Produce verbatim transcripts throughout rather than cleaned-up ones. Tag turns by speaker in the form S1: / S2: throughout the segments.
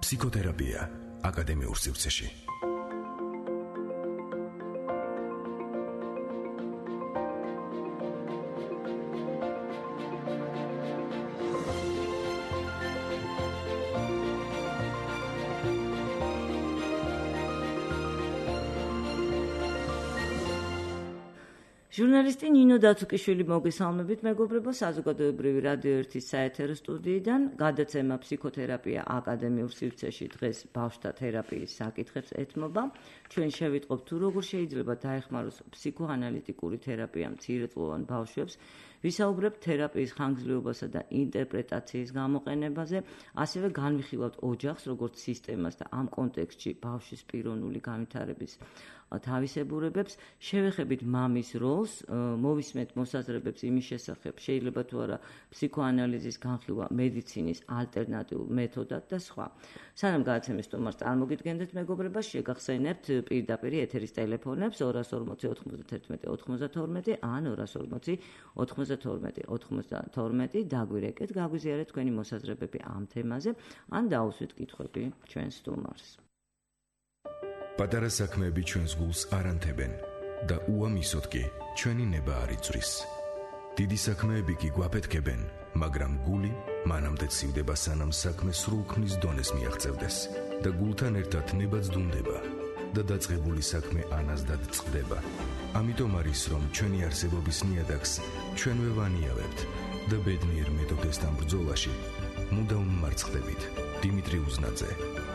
S1: ფსიქოთერაპია აკადემიურ სივრცეში.
S2: ჟურნალისტი ნინო დათუკიშვილი მოგესალმებით მეგობრებო, საზოგადოებრივი რადიო ერთის საეთერო სტუდიიდან. გადაცემა ფსიქოთერაპია აკადემიურ სივრცეში დღეს ბავშვთა თერაპიის საკითხებს ეთმობა. ჩვენ შევიტყობთ თუ როგორ შეიძლება დაეხმაროს ფსიქოანალიტიკური თერაპია მცირეწლოვან ბავშვებს, ვისაუბრებთ თერაპიის ხანგრძლივობასა და ინტერპრეტაციის გამოყენებაზე, ასევე განვიხილავთ ოჯახს როგორც სისტემას და ამ კონტექსტში ბავშვის პიროვნული განვითარების თავისებურებებს, შევეხებით მამის როლს, მოვისმენთ მოსაზრებებს იმის შესახებ, შეიძლება თუ არა ფსიქოანალიზის განხილვა მედიცინის ალტერნატიულ მეთოდად და სხვა. სანამ გადაცემის სტუმარს წარმოგიდგენდეთ მეგობრებო, შეგახსენებთ პირდაპირ ეთერის ტელეფონებს ორას ორმოცი ოთხმოცდათერთმეტი ოთხმოცდათორმეტი ან ორას ორმოცი ოთხმოცდათორმეტი ოთხმოცდათორმეტი დაგვირეკეთ, გაგვიზიარეთ თქვენი მოსაზრებები ამ თემაზე, ან დაუსვით კითხვები ჩვენ სტუმარს.
S1: პატარა საქმეები ჩვენს გულს არ ანთებენ და უამისოდ კი ჩვენი ნება არ იწვრის. დიდი საქმეები კი გვაფეთქებენ, მაგრამ გული მანამდე ცივდება, სანამ საქმე სრულქმნის დონეს მიაღწევდეს და გულთან ერთად ნება ძდუნდება და დაწყებული საქმე ანაზდად წყდება. ამიტომ არის, რომ ჩვენი არსებობის ნიადაგს ჩვენვე ვანიავებთ და ბედნიერ მეთოდესთან ბრძოლაში მუდამ მარცხდებით. დიმიტრი უზნაძე.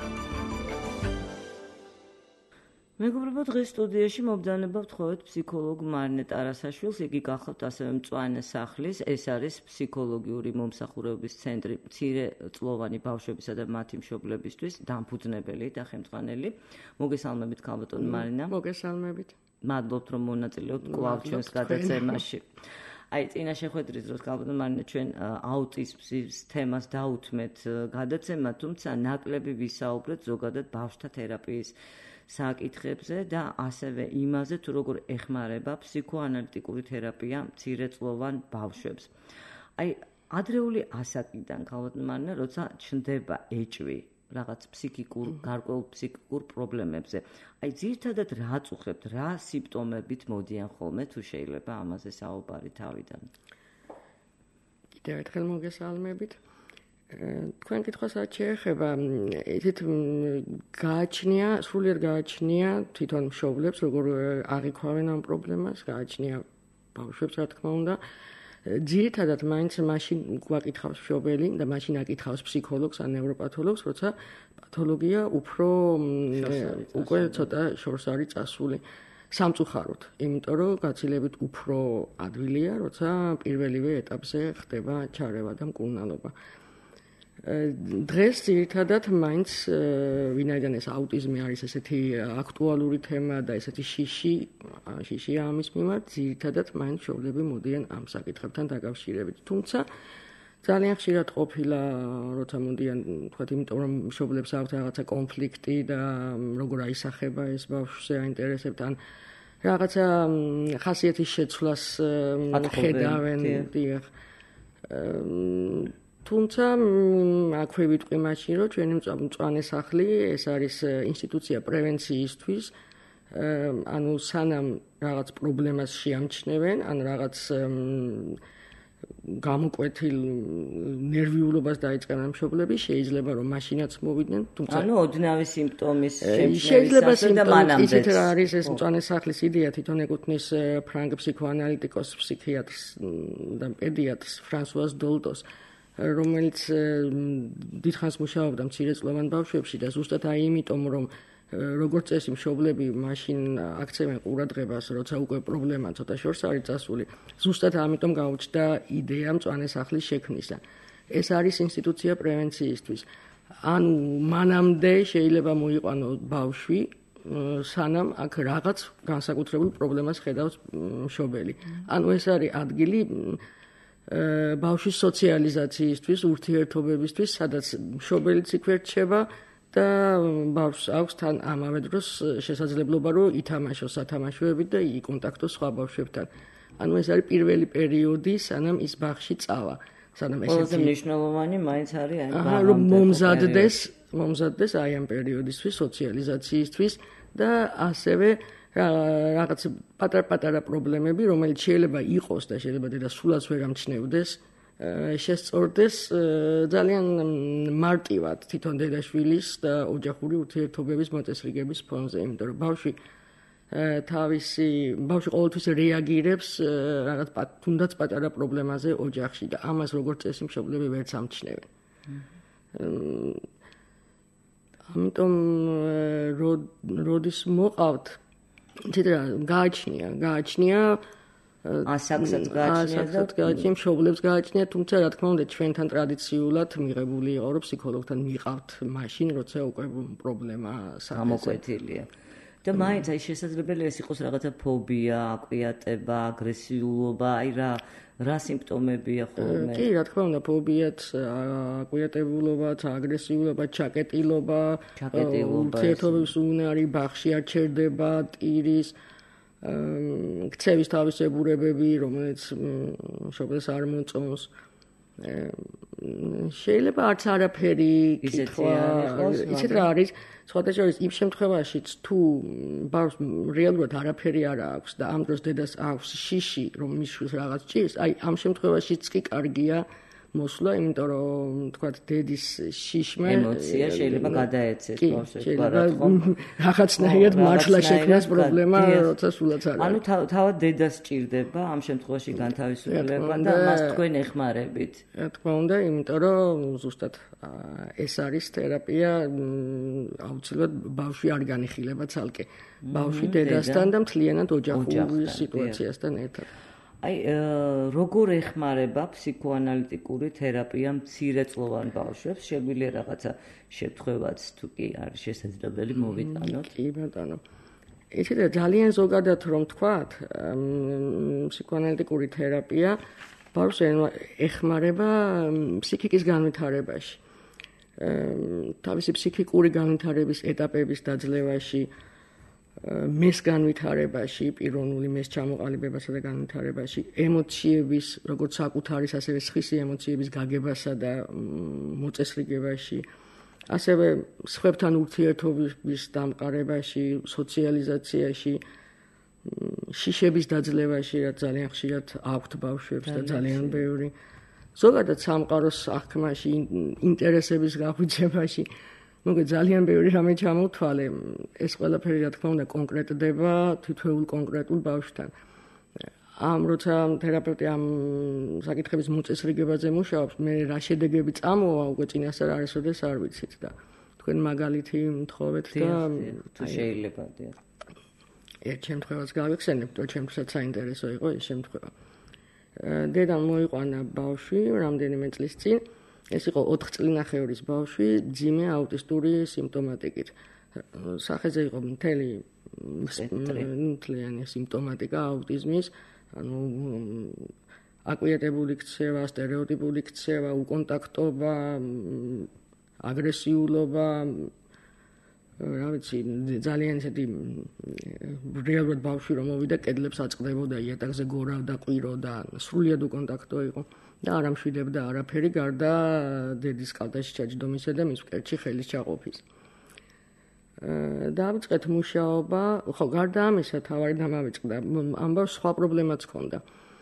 S2: მეგობრებო, დღეს სტუდიაში მობდანება ვთხოვეთ ფსიქოლოგ მარინე ტარასაშვილს. იგი გახლავთ ასევე მწვანე სახლის, ეს არის ფსიქოლოგიური მომსახურების ცენტრი მცირეწლოვანი ბავშვებისა და მათი მშობლებისთვის, დამფუძნებელი და ხელმძღვანელი. მოგესალმებით ქალბატონო მარინა.
S3: მოგესალმებით.
S2: მადლობთ რომ მონაწილეობთ კვლავ ჩვენს გადაცემაში. აი, წინა შეხვედრის დროს ქალბატონო მარინა ჩვენ აუტიზმის თემას დაუთმეთ გადაცემა, თუმცა ნაკლები ვისაუბრეთ ზოგადად ბავშვთა თერაპიის საკითხებზე და ასევე იმაზე, თუ როგორ ეხმარება ფსიქოანალიტიკური თერაპია მცირეწლოვან ბავშვებს. აი, ადრეული ასაკიდან ქალბატონო მარინა, როცა ჩნდება ეჭვი რაღაც ფსიქიკურ, გარკვეულ ფსიქიკურ პრობლემებზე. აი, ძირითადად რა წუხებთ, რა სიმპტომებით მოდიან ხოლმე, თუ შეიძლება ამაზე საუბარი თავიდან.
S3: კიდევ ერთხელ მოგესალმებით. თქვენ კითხვასაც შეეხება, ისეთ გააჩნია, სრულიად გააჩნია თვითონ მშობლებს, როგორ აღიქვამენ ამ პრობლემას, გააჩნია ბავშვებს, რა თქმა უნდა. ძირითადად მაინც მაშინ გვაკითხავს მშობელი და მაშინ აკითხავს ფსიქოლოგს ან ნევროპათოლოგს, როცა პათოლოგია უფრო უკვე ცოტა შორს არის წასული. სამწუხაროდ, იმიტომ რომ გაცილებით უფრო ადვილია, როცა პირველივე ეტაპზე ხდება ჩარევა და მკურნალობა. დღეს ძირითადად მაინც ვინაიდან ეს აუტიზმი არის ესეთი აქტუალური თემა და ესეთი შიში, შიშია ამის მიმართ, ძირითადად მაინც მშობლები მოდიან ამ საკითხებთან დაკავშირებით. თუმცა ძალიან ხშირად ყოფილა, როცა მოდიან, თქვათ, იმიტომ რომ მშობლებს აქვთ რაღაცა კონფლიქტი და როგორ აისახება ეს ბავშვზე აინტერესებთ, ან რაღაცა ხასიათის შეცვლას ხედავენ, დიახ. თუმცა აქვე ვიტყვი მაშინ, რომ ჩვენი მწვანე სახლი, ეს არის ინსტიტუცია პრევენციისთვის, ანუ სანამ რაღაც პრობლემას შეამჩნევენ, ან რაღაც გამოკვეთილ ნერვიულობას დაიწყებენ მშობლები, შეიძლება რომ მაშინაც მოვიდნენ, თუმცა
S2: ანუ ოდნავი სიმპტომის
S3: შეიძლება სიმპტომი ისეთ არის ეს მწვანე სახლის იდეა თვითონ ეკუთვნის ფრანგ ფსიქოანალიტიკოს, ფსიქიატრს და პედიატრს ფრანსუას დოლტოს, რომელიც დიდხანს მუშაობდა მცირეწლოვან ბავშვებში და ზუსტად აი იმიტომ, რომ როგორც წესი მშობლები მაშინ აქცევენ ყურადღებას, როცა უკვე პრობლემა ცოტა შორს არის წასული, ზუსტად ამიტომ გაუჩნდა იდეა მწვანე სახლის შექმნისა. ეს არის ინსტიტუცია პრევენციისთვის. ანუ მანამდე შეიძლება მოიყვანო ბავშვი, სანამ აქ რაღაც განსაკუთრებულ პრობლემას ხედავს მშობელი. ანუ ეს არის ადგილი ბავშვის სოციალიზაციისთვის, ურთიერთობებისთვის, სადაც მშობელიც იქვე რჩება და ბავშვს აქვს თან ამავე დროს შესაძლებლობა, რომ ითამაშოს სათამაშოებით და იკონტაქტოს სხვა ბავშვებთან. ანუ ეს არის პირველი პერიოდი, სანამ ის ბაღში წავა. სანამ
S2: ესეთი ყველაზე მნიშვნელოვანი მაინც არის აი
S3: აჰა რომ მომზადდეს მომზადდეს აი ამ პერიოდისთვის სოციალიზაციისთვის და ასევე რაღაც პატარ-პატარა პრობლემები რომელიც შეიძლება იყოს და შეიძლება და სულაც ვერ ამჩნევდეს შესწორდეს ძალიან მარტივად თვითონ დედაშვილის და ოჯახური ურთიერთობების მოწესრიგების ფონზე იმიტომ რომ ბავშვი თავისი ბავშვი ყოველთვის რეაგირებს რაღაც თუნდაც პატარა პრობლემაზე ოჯახში და ამას როგორც წესი მშობლები ვერც ამჩნევენ. ამიტომ როდის მოყავთ იცით რა გააჩნია გააჩნია
S2: ასაკსაც გააჩნია და
S3: გააჩნია მშობლებს გააჩნია თუმცა რა თქმა უნდა ჩვენთან ტრადიციულად მიღებული იყო რომ ფსიქოლოგთან მიყავთ მაშინ როცა უკვე პრობლემა
S2: გამოკვეთილია. და მაინც აი შესაძლებელია ეს იყოს რაღაცა ფობია, აკვიატება, აგრესიულობა, აი რა რა სიმპტომებია ხოლმე.
S3: კი, რა თქმა უნდა, ფობიაც, აკვიატებულობაც, აგრესიულობა, ჩაკეტილობა, ურთიერთობების უნარი, ბაღში არ ჩერდება, ტირის, ქცევის თავისებურებები, რომელიც მშობელს არ მოწონს. შეიძლება არც არაფერი კითხვა, იცით რა არის? სხვადასხვა იმ შემთხვევაშიც თუ ბავშვს რეალურად არაფერი არ აქვს და ამ დროს დედას აქვს შიში რომ მის შვილს რაღაც ჭირს, აი ამ შემთხვევაშიც კი კარგია მოსვლა, იმიტომ რომ თქვათ დედის შიშმა
S2: ემოცია შეიძლება გადაეცეს ბავშვს,
S3: რაღაცნაირად მართლა შექმნას პრობლემა, როცა სულაც არ არის.
S2: ანუ თავად დედას ჭირდება ამ შემთხვევაში განთავისუფლება და მას თქვენ ეხმარებით.
S3: რა თქმა უნდა, იმიტომ რომ ზუსტად ეს არის თერაპია, აუცილებლად ბავშვი არ განიხილება ცალკე. ბავშვი დედასთან და მთლიანად ოჯახური სიტუაციასთან ერთად.
S2: აი როგორ ეხმარება ფსიქოანალიტიკური თერაპია მცირეწლოვან ბავშვებს? შეგვიძლია რაღაცა შემთხვევაც თუ კი არის შესაძლებელი მოვიტანოთ?
S3: კი ბატონო. იცით ძალიან ზოგადად რომ თქვათ, ფსიქოანალიტიკური თერაპია ბავშვს ეხმარება ფსიქიკის განვითარებაში. თავისი ფსიქიკური განვითარების ეტაპების დაძლევაში მეს განვითარებაში, პიროვნული მეს ჩამოყალიბებასა და განვითარებაში, ემოციების, როგორც საკუთარის, ასევე სხვისი ემოციების გაგებასა და მოწესრიგებაში, ასევე სხვებთან ურთიერთობის დამყარებაში, სოციალიზაციაში, შიშების დაძლევაში, რაც ძალიან ხშირად აქვთ ბავშვებს და ძალიან ბევრი. ზოგადად სამყაროს აღქმაში, ინტერესების გაღვიძებაში მოგე ძალიან ბევრი რამე ჩამოვთვალე, ეს ყველაფერი რა თქმა უნდა კონკრეტდება თითოეულ კონკრეტულ ბავშვთან. ამ როცა თერაპევტი ამ საკითხების მოწესრიგებაზე მუშაობს, მე რა შედეგები წამოვა, უკვე წინასწარ არასოდეს არ ვიცით და თქვენ მაგალითი მთხოვეთ და
S2: თუ შეიძლება დიახ.
S3: ერთ შემთხვევას გავიხსენებთ, რომ ჩემთვისაც საინტერესო იყო ეს შემთხვევა. დედამ მოიყვანა ბავშვი რამდენიმე წლის წინ. ეს იყო ოთხ წლინახევრის ბავშვი, ძიმე აუტისტური სიმპტომატიკით. სახეზე იყო მთელი მთლიანი სიმპტომატიკა აუტიზმის, ანუ აკვიატებული ქცევა, სტერეოტიპული ქცევა, უკონტაქტობა, აგრესიულობა, რა ვიცი, ძალიან ისეთი რეალურად ბავშვი რომ მოვიდა, კედლებს აწყდებოდა, იატაკზე გორავდა, ყვიროდა, სრულიად უკონტაქტო იყო. და არ ამშვიდებდა არაფერი გარდა დედის კალთაში ჩაჯდომისა და მის მკერდში ხელის ჩაყოფის. დავიწყეთ მუშაობა, ხო, გარდა ამისა თავარი დამავიწყდა, ამ ბავშვს სხვა პრობლემაც ჰქონდა.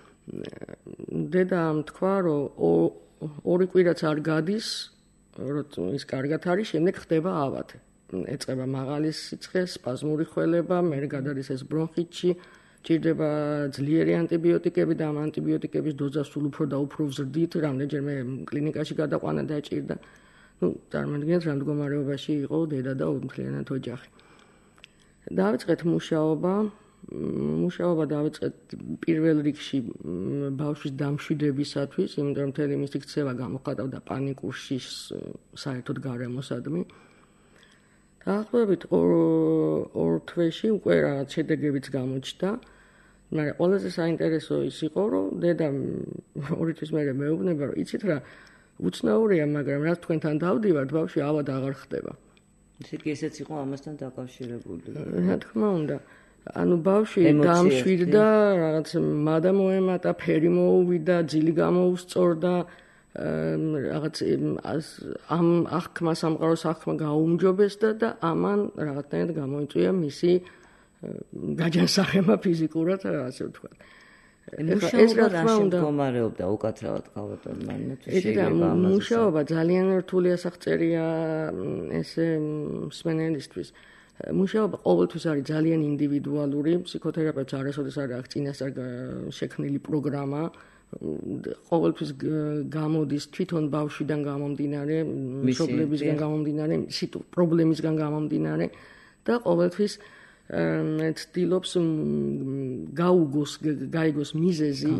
S3: დედამ თქვა, რომ ორი კვირაც არ გადის, რომ ის კარგად არის, შემდეგ ხდება ავად. ეწყება მაღალი სიცხე, სპაზმური ხველება, მერე გადადის ეს ბრონხიტში. ჭირდება ძლიერი ანტიბიოტიკები და ამ ანტიბიოტიკების დოზა სულ უფრო და უფრო ვზრდით, რამდენჯერმე კლინიკაში გადაყვანა დაჭირდა. ნუ წარმოიდგინეთ რა მდგომარეობაში იყო დედა და მთლიანად ოჯახი. დავიწყეთ მუშაობა, მუშაობა დავიწყეთ პირველ რიგში ბავშვის დამშვიდებისათვის, იმიტომ რომ მთელი მისი ქცევა გამოხატავდა პანიკურ შიშს საერთოდ გარემოსადმი. დაახლოებით ორ თვეში უკვე რაღაც შედეგებიც გამოჩნდა, მაგრამ ყველაზე საინტერესო ის იყო, რომ დედა ორი თვის მერე მეუბნება, რომ იცით რა, უცნაურია, მაგრამ რაც თქვენთან დავდივართ, ბავშვი ავად აღარ ხდება.
S2: ისე კი ესეც იყო ამასთან დაკავშირებული.
S3: რა თქმა უნდა. ანუ ბავშვი დამშვიდდა, რაღაც მადა მოემატა, ფერი მოუვიდა, ძილი გამოუსწორდა, რაღაც ამ აღქმა სამყაროს აღქმა გაუმჯობესდა და ამან რაღაცნაირად გამოიწვია მისი გაჯანსაღება ფიზიკურად, ასე ვთქვათ.
S2: ეს რა თქმა უნდა მდგომარეობდა უკაცრავად კალვატონმა, შეიძლება ამაზე.
S3: მუშაობა ძალიან რთული ასახწერია ესე მსმენელისთვის. მუშაობა ყოველთვის არის ძალიან ინდივიდუალური, ფსიქოთერაპევტს არასოდეს არ აქვს წინასწარ შექმნილი პროგრამა. ყოველთვის გამოდის თვითონ ბავშვიდან გამომდინარე, მშობლებისგან გამომდინარე, პრობლემისგან გამომდინარე და ყოველთვის ცდილობს გაუგოს, გაიგოს მიზეზი,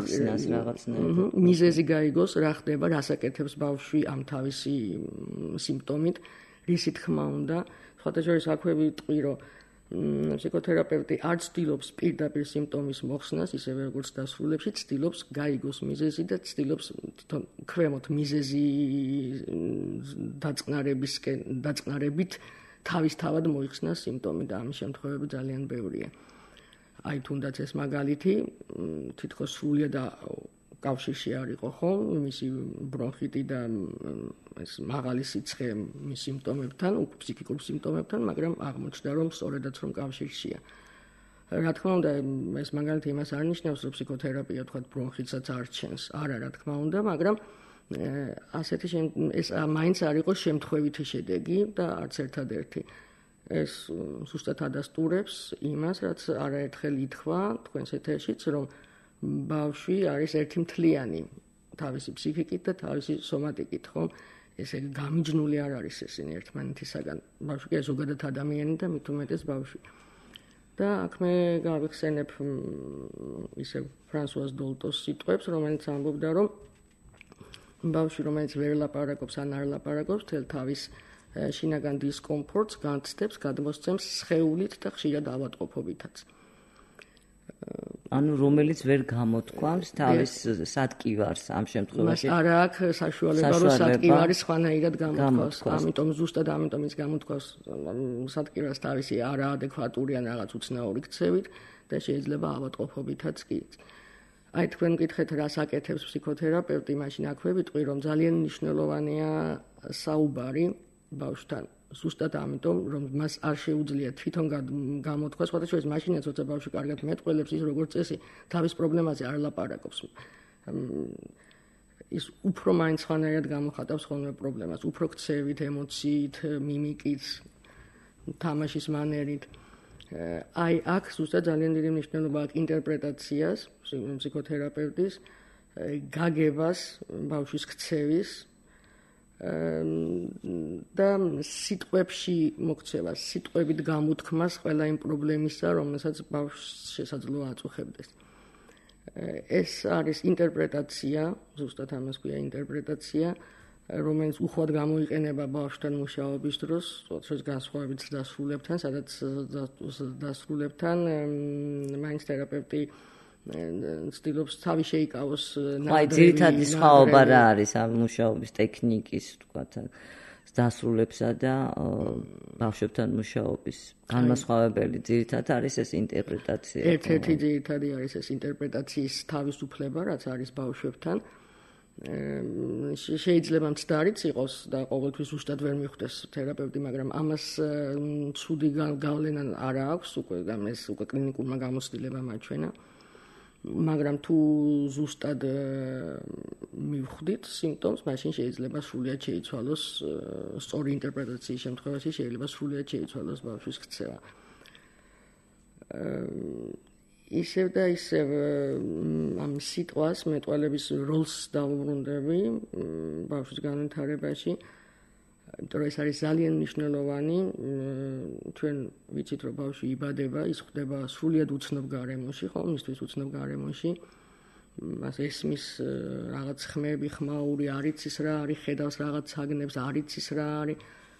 S3: მიზეზი გაიგოს, რა ხდება, რას აკეთებს ბავშვი ამ თავისი სიმპტომით, რისი თქმა უნდა. სხვათა შორის აქვე ვიტყვი, რომ ფსიქოთერაპევტი არ ცდილობს პირდაპირ სიმპტომის მოხსნას, ისევე როგორც დასრულებში, ცდილობს გაიგოს მიზეზი და ცდილობს თვითონ ქვემოთ მიზეზი დაწყნარებისკენ, დაწყნარებით თავისთავად მოიხსნას სიმპტომი და ამის შემთხვევები ძალიან ბევრია. აი თუნდაც ეს მაგალითი თითქოს სრულიად კავშირში არ იყო ხო, მისი ბრონხიტი და ეს მაღალი სიცხე მის სიმპტომებთან, ფსიქიკურ სიმპტომებთან, მაგრამ აღმოჩნდა რომ სწორედაც რომ კავშირშია. რა თქმა უნდა, ეს მაგალითი იმას არ ნიშნავს, რომ ფსიქოთერაპია თქვა ბრონხიტსაც არ ჩენს. არა, რა თქმა უნდა, მაგრამ ასეთი ეს მაინც არ იყო შემთხვევითი შედეგი და არც ერთადერთი. ეს ზუსტად ადასტურებს იმას, რაც არაერთხელ ითქვა თქვენს ეთერშიც, რომ ბავშვი არის ერთი მთლიანი თავისი ფსიქიკით და თავისი სომატიკით, ხო? ესე გამიჯნული არ არის ესენი ერთმანეთისაგან. ბავშვი კი ზოგადად ადამიანი და მით უმეტეს ბავშვი. და აქ მე გავიხსენებ ისე ფრანსუაზ დოლტოს სიტყვებს, რომელიც ამბობდა, რომ ბავშვი, რომელიც ვერ ლაპარაკობს ან არ ლაპარაკობს, თელ თავის შინაგან დისკომფორტს განცდებს, გადმოსცემს სხეულით და ხშირად ავადმყოფობითაც.
S2: ანუ რომელიც ვერ გამოთქვამს თავის სატკივარს ამ შემთხვევაში.
S3: მას არ აქვს საშუალება, რომ სატკივარი სხვანაირად გამოთქვას. ამიტომ ზუსტად ამიტომ ის გამოთქვას სატკივარს თავისი არაადეკვატური ან რაღაც უცნაური ქცევით და შეიძლება ავადმყოფობითაც კი. აი თქვენ გითხეთ რას აკეთებს ფსიქოთერაპევტი, მაშინ აქვე ვიტყვი რომ ძალიან მნიშვნელოვანია საუბარი ბავშვთან. ზუსტად ამიტომ რომ მას არ შეუძლია თვითონ გამოთქვა, სხვათა შორის მაშინაც როცა ბავშვი კარგად მეტყველებს, ის როგორც წესი თავის პრობლემაზე არ ლაპარაკობს. ის უფრო მაინც სხვანაირად გამოხატავს ხოლმე პრობლემას, უფრო ქცევით, ემოციით, მიმიკით, თამაშის მანერით. აი აქ ზუსტად ძალიან დიდი მნიშვნელობა აქვს ინტერპრეტაციას, ფსიქოთერაპევტის გაგებას, ბავშვის ქცევის და სიტყვებში მოქცევას, სიტყვებით გამოთქმას ყველა იმ პრობლემისა, რომელსაც ბავშვს შესაძლოა აწუხებდეს. ეს არის ინტერპრეტაცია, ზუსტად ამას ქვია ინტერპრეტაცია, რომელიც უხვად გამოიყენება ბავშვთან მუშაობის დროს, თორსა განსხვავებით დასრულებთან, სადაც დასრულებთან მაინც თერაპევტი ცდილობს თავი შეიკავოს
S2: ნამდვილი. აი, ძირითადი სხვაობა რა არის ამ მუშაობის ტექნიკის, თქვათ, დასრულებსა და ბავშვებთან მუშაობის განმასხვავებელი ძირითად არის ეს ინტერპრეტაცია.
S3: ერთ-ერთი ძირითადი არის ეს ინტერპრეტაციის თავისუფლება, რაც არის ბავშვებთან. შეიძლება მცდარიც იყოს და ყოველთვის უშტად ვერ მიხვდეს თერაპევტი, მაგრამ ამას ცუდი გავლენა არ აქვს, უკვე ეს უკვე კლინიკურმა გამოცდილებამ აჩვენა. მაგრამ თუ ზუსტად მივხვდით სიმპტომს, მაშინ შეიძლება სრულიად შეიცვალოს სწორი ინტერპრეტაციის შემთხვევაში შეიძლება სრულიად შეიცვალოს ბავშვის ქცევა. ისევ და ისევ ამ სიტყვას მეტყველების როლს დავუბრუნდები ბავშვის განვითარებაში. იმიტომ რომ ეს არის ძალიან მნიშვნელოვანი. ჩვენ ვიცით რომ ბავშვი იბადება, ის ხდება სრულიად უცნობ გარემოში, ხო, მისთვის უცნობ გარემოში. მას ესმის რაღაც ხმები, ხმაური, არ იცის რა არის, ხედავს რაღაც საგნებს, არ იცის რა არის.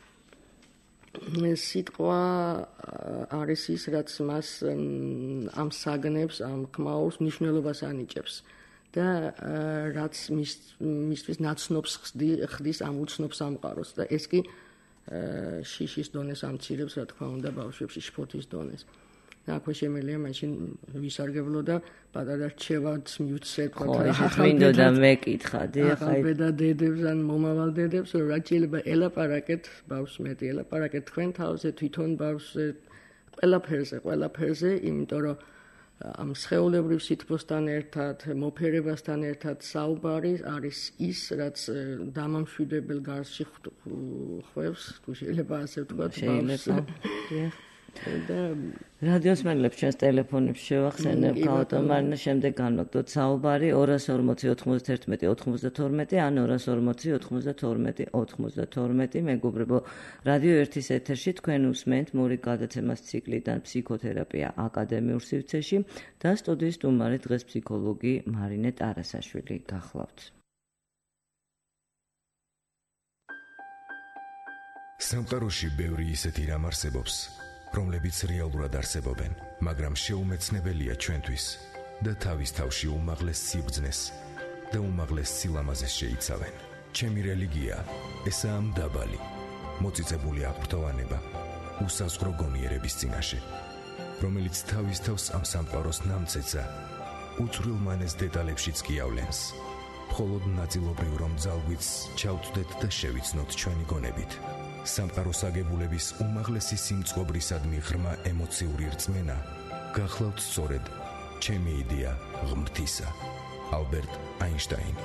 S3: სიტყვა არის ის, რაც მას ამ საგნებს, ამ ხმაურს მნიშვნელობას ანიჭებს. და რაც მისთვის ნაცნობს ხდის ამ უცნობ სამყაროს და ეს კი შიშის დონეს ამცირებს, რა თქმა უნდა, ბავშვებში შფოთის დონეს. და აქვე შემიძლია მაშინ ვისარგებლო და პატარა რჩევაც მივცეთ
S2: ხო, ისიც მინდოდა მეკითხა,
S3: დიახ, აი და დედებს ან მომავალ დედებს, რომ რაც შეიძლება ელაპარაკეთ ბავშვს მეტი, ელაპარაკეთ თქვენ თავზე, თვითონ ბავშვზე, ყველაფერზე, ყველაფერზე, იმიტომ რომ ამ სხეულებრივ სითბოსთან ერთად, მოფერებასთან ერთად საუბარი არის ის, რაც დამამშვიდებელ გარსში ხვევს, თუ შეიძლება ასე ვთქვათ, ბავშვს. და
S2: რადიოს მეგობრებს ჩვენს ტელეფონებს შევახსენებ, გაუტომარნა შემდეგ განვაგდოთ საუბარი ორას ორმოცი ოცდაერთმეტი ოცდათორმეტი ან ორას ორმოცი ოცდათორმეტი ოცდათორმეტი. მეგობრებო, რადიო ერთის ეთერში თქვენ უსმენთ მორიგ გადაცემას ციკლიდან ფსიქოთერაპია აკადემიურ სივრცეში და სტუდიის სტუმარი დღეს ფსიქოლოგი მარინე ტარასაშვილი გახლავთ.
S1: სამყაროში ბევრი ისეთი რამ არსებობს, რომლებიც რეალურად არსებობენ, მაგრამ შეუმეცნებელია ჩვენთვის და თავის თავში უმაღლეს სიბრძნეს და უმაღლეს სილამაზეს შეიცავენ. ჩემი რელიგია ესაა მდაბალი, მოწიწებული აღფრთოვანება, უსაზღვრო გონიერების წინაშე, რომელიც თავის თავს ამ სამყაროს ნამცეცა უცვლელ მანეს დეტალებშიც გიავლენს. მხოლოდ ნაწილობრივ რომ ძალგვიც ჩავთვლეთ და შევიცნოთ ჩვენი გონებით. სამყაროს აგებულების უმაღლესი სიმწყობრისადმი ღრმა ემოციური რწმენა გახლავთ სწორედ ჩემი იდეა ღმრთისა. ალბერტ აინშტაინი.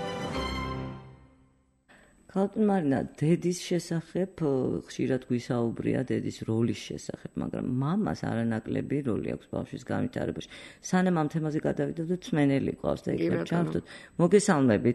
S2: ქალბატონ მარინა, დედის შესახებ ხშირად გვისაუბრია დედის როლის შესახებ, მაგრამ მამას არანაკლები როლი აქვს ბავშვის განვითარებაში. სანამ ამ თემაზე გადავიდოდოთ, მსმენელი ყავს და იქნებ ჩავთვლით. მოგესალმებით.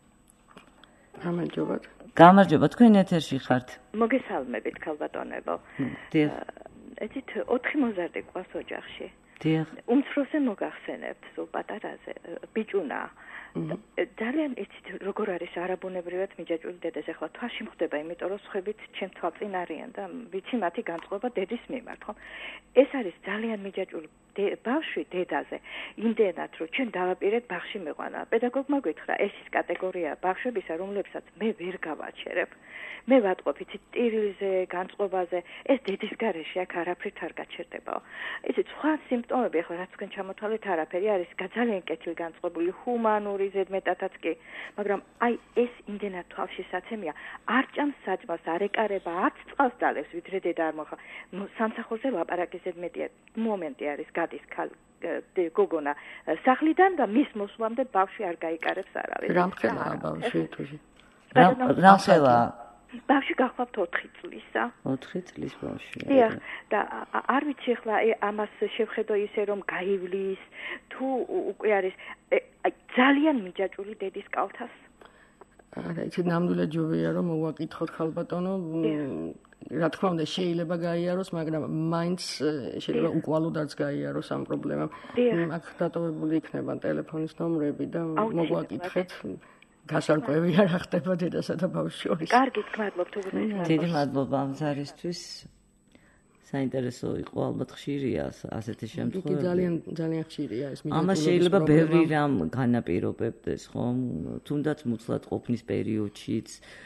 S3: გამარჯობათ.
S2: გამარჯობა, თქვენ ეთერში ხართ.
S4: მოგესალმებით, ქალბატონებო.
S2: დიახ.
S4: ეცით ოთხი მოზარდი გვყავს ოჯახში.
S2: დიახ.
S4: უმცროსზე მოგახსენებთ, სულ პატარაზე, ბიჭუნა. ძალიან ეცით როგორ არის არაბუნებრივად მიჯაჭვული დედეს, ახლა თვაში მხდება, იმიტომ რომ სხვებით ჩემ თვალწინ არიან და ვიცი მათი განწყობა დედის მიმართ, ხო? ეს არის ძალიან მიჯაჭვული ბავშვი დედაზე. იმდენად რომ ჩვენ დავაპირეთ ბაღში მეყვანა. პედაგოგმა გითხრა, ეს ის კატეგორია ბავშვებისა, რომლებსაც მე ვერ გავაჩერებ. მე ვატყობ იცით ტირილზე, განწყობაზე, ეს დედის გარეშე აქ არაფრით არ გაჩერდებაო. იცით სხვა სიმპტომები, ახლა რაც თქვენ ჩამოთვალეთ, არაფერი არის ძალიან კეთილი განწყობილი, ჰუმანური ზედმეტადაც კი, მაგრამ აი ეს იმდენად თვალში საცემია, არ ჭამს საჭმელს, არ ეკარება, არც წყალს დალევს, ვიდრე დედა არ მოხდა. სამსახურზე ლაპარაკის ზედმეტი მომენტი არის, გადის გოგონა სახლიდან და მის მოსვლამდე ბავშვი არ გაიკარებს არავის.
S3: რა მხოლოდ ბავშვი თუში.
S2: რა ხელა?
S4: ბავშვი გახლავთ ოთხი წლისა.
S2: ოთხი წლის ბავშვი.
S4: დიახ, და არ ვიცი ახლა ამას შევხედო ისე რომ გაივლის თუ უკვე არის ძალიან მიჯაჭვული დედის კალთას.
S3: არა, იცი ნამდვილად ჯობია რომ მოვაკითხოთ ხალბატონო. რა თქმა უნდა შეიძლება გაიაროს, მაგრამ მაინც შეიძლება უკვალოდაც გაიაროს ამ პრობლემამ. აქ დატოვებული იქნება ტელეფონის ნომრები და მოგვაკითხეთ. გასარკვევი არ ხდება დედასა და ბავშვის შორის.
S4: კარგით, მადლობთ უგრძნეს.
S2: დიდი მადლობა ამ ზარისთვის. საინტერესო იყო, ალბათ ხშირია ასეთი შემთხვევები.
S3: ძალიან ძალიან ხშირია ეს მიჯაჭვულობის პრობლემა.
S2: ამას შეიძლება ბევრი რამ განაპირობებდეს, ხომ? თუნდაც მუცლად ყოფნის პერიოდშიც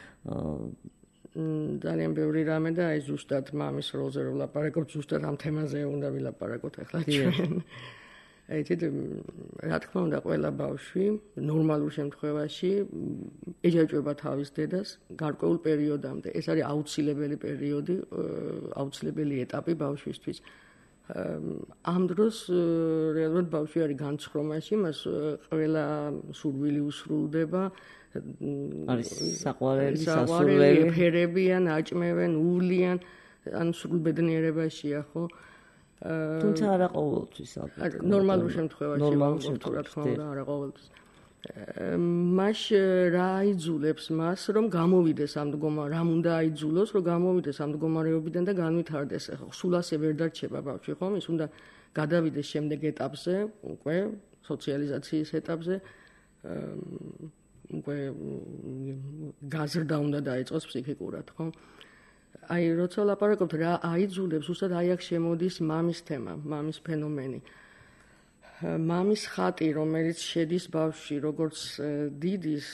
S3: ძალიან ბევრი რამე და აი ზუსტად მამის როლზე რომ ლაპარაკობთ, ზუსტად ამ თემაზე უნდა ვილაპარაკოთ ახლა ჩვენ. აი თით რა თქმა უნდა ყველა ბავშვი ნორმალურ შემთხვევაში ეჯაჭვება თავის დედას გარკვეულ პერიოდამდე. ეს არის აუცილებელი პერიოდი, აუცილებელი ეტაპი ბავშვისთვის. ამ დროს რეალურად ბავშვი არის განცხრომაში, მას ყველა სურვილი უსრულდება.
S2: არის საყვარელი, სასურველი,
S3: ფერებიან, აჭმევენ, უვლიან, ან სრულბედნიერებაშია, ხო?
S2: თუმცა არა ყოველთვის ალბათ.
S3: ნორმალურ შემთხვევაში, ნორმალურ შემთხვევაში არა ყოველთვის. მას რა აიძულებს მას, რომ გამოვიდეს ამ მდგომარეობიდან, რამ უნდა აიძულოს, რომ გამოვიდეს ამ მდგომარეობიდან და განვითარდეს. სულ ასე ვერ დარჩება ბავშვი, ხომ? ის უნდა გადავიდეს შემდეგ ეტაპზე, უკვე სოციალიზაციის ეტაპზე. უკვე გაზრდა უნდა დაიწყოს ფსიქიკურად, ხო? აი, როცა ლაპარაკობთ რა აიძულებს, უბრალოდ აი აქ შემოდის მამის თემა, მამის ფენომენი. მამის ხატი, რომელიც შედის ბავშვში, როგორც დიდის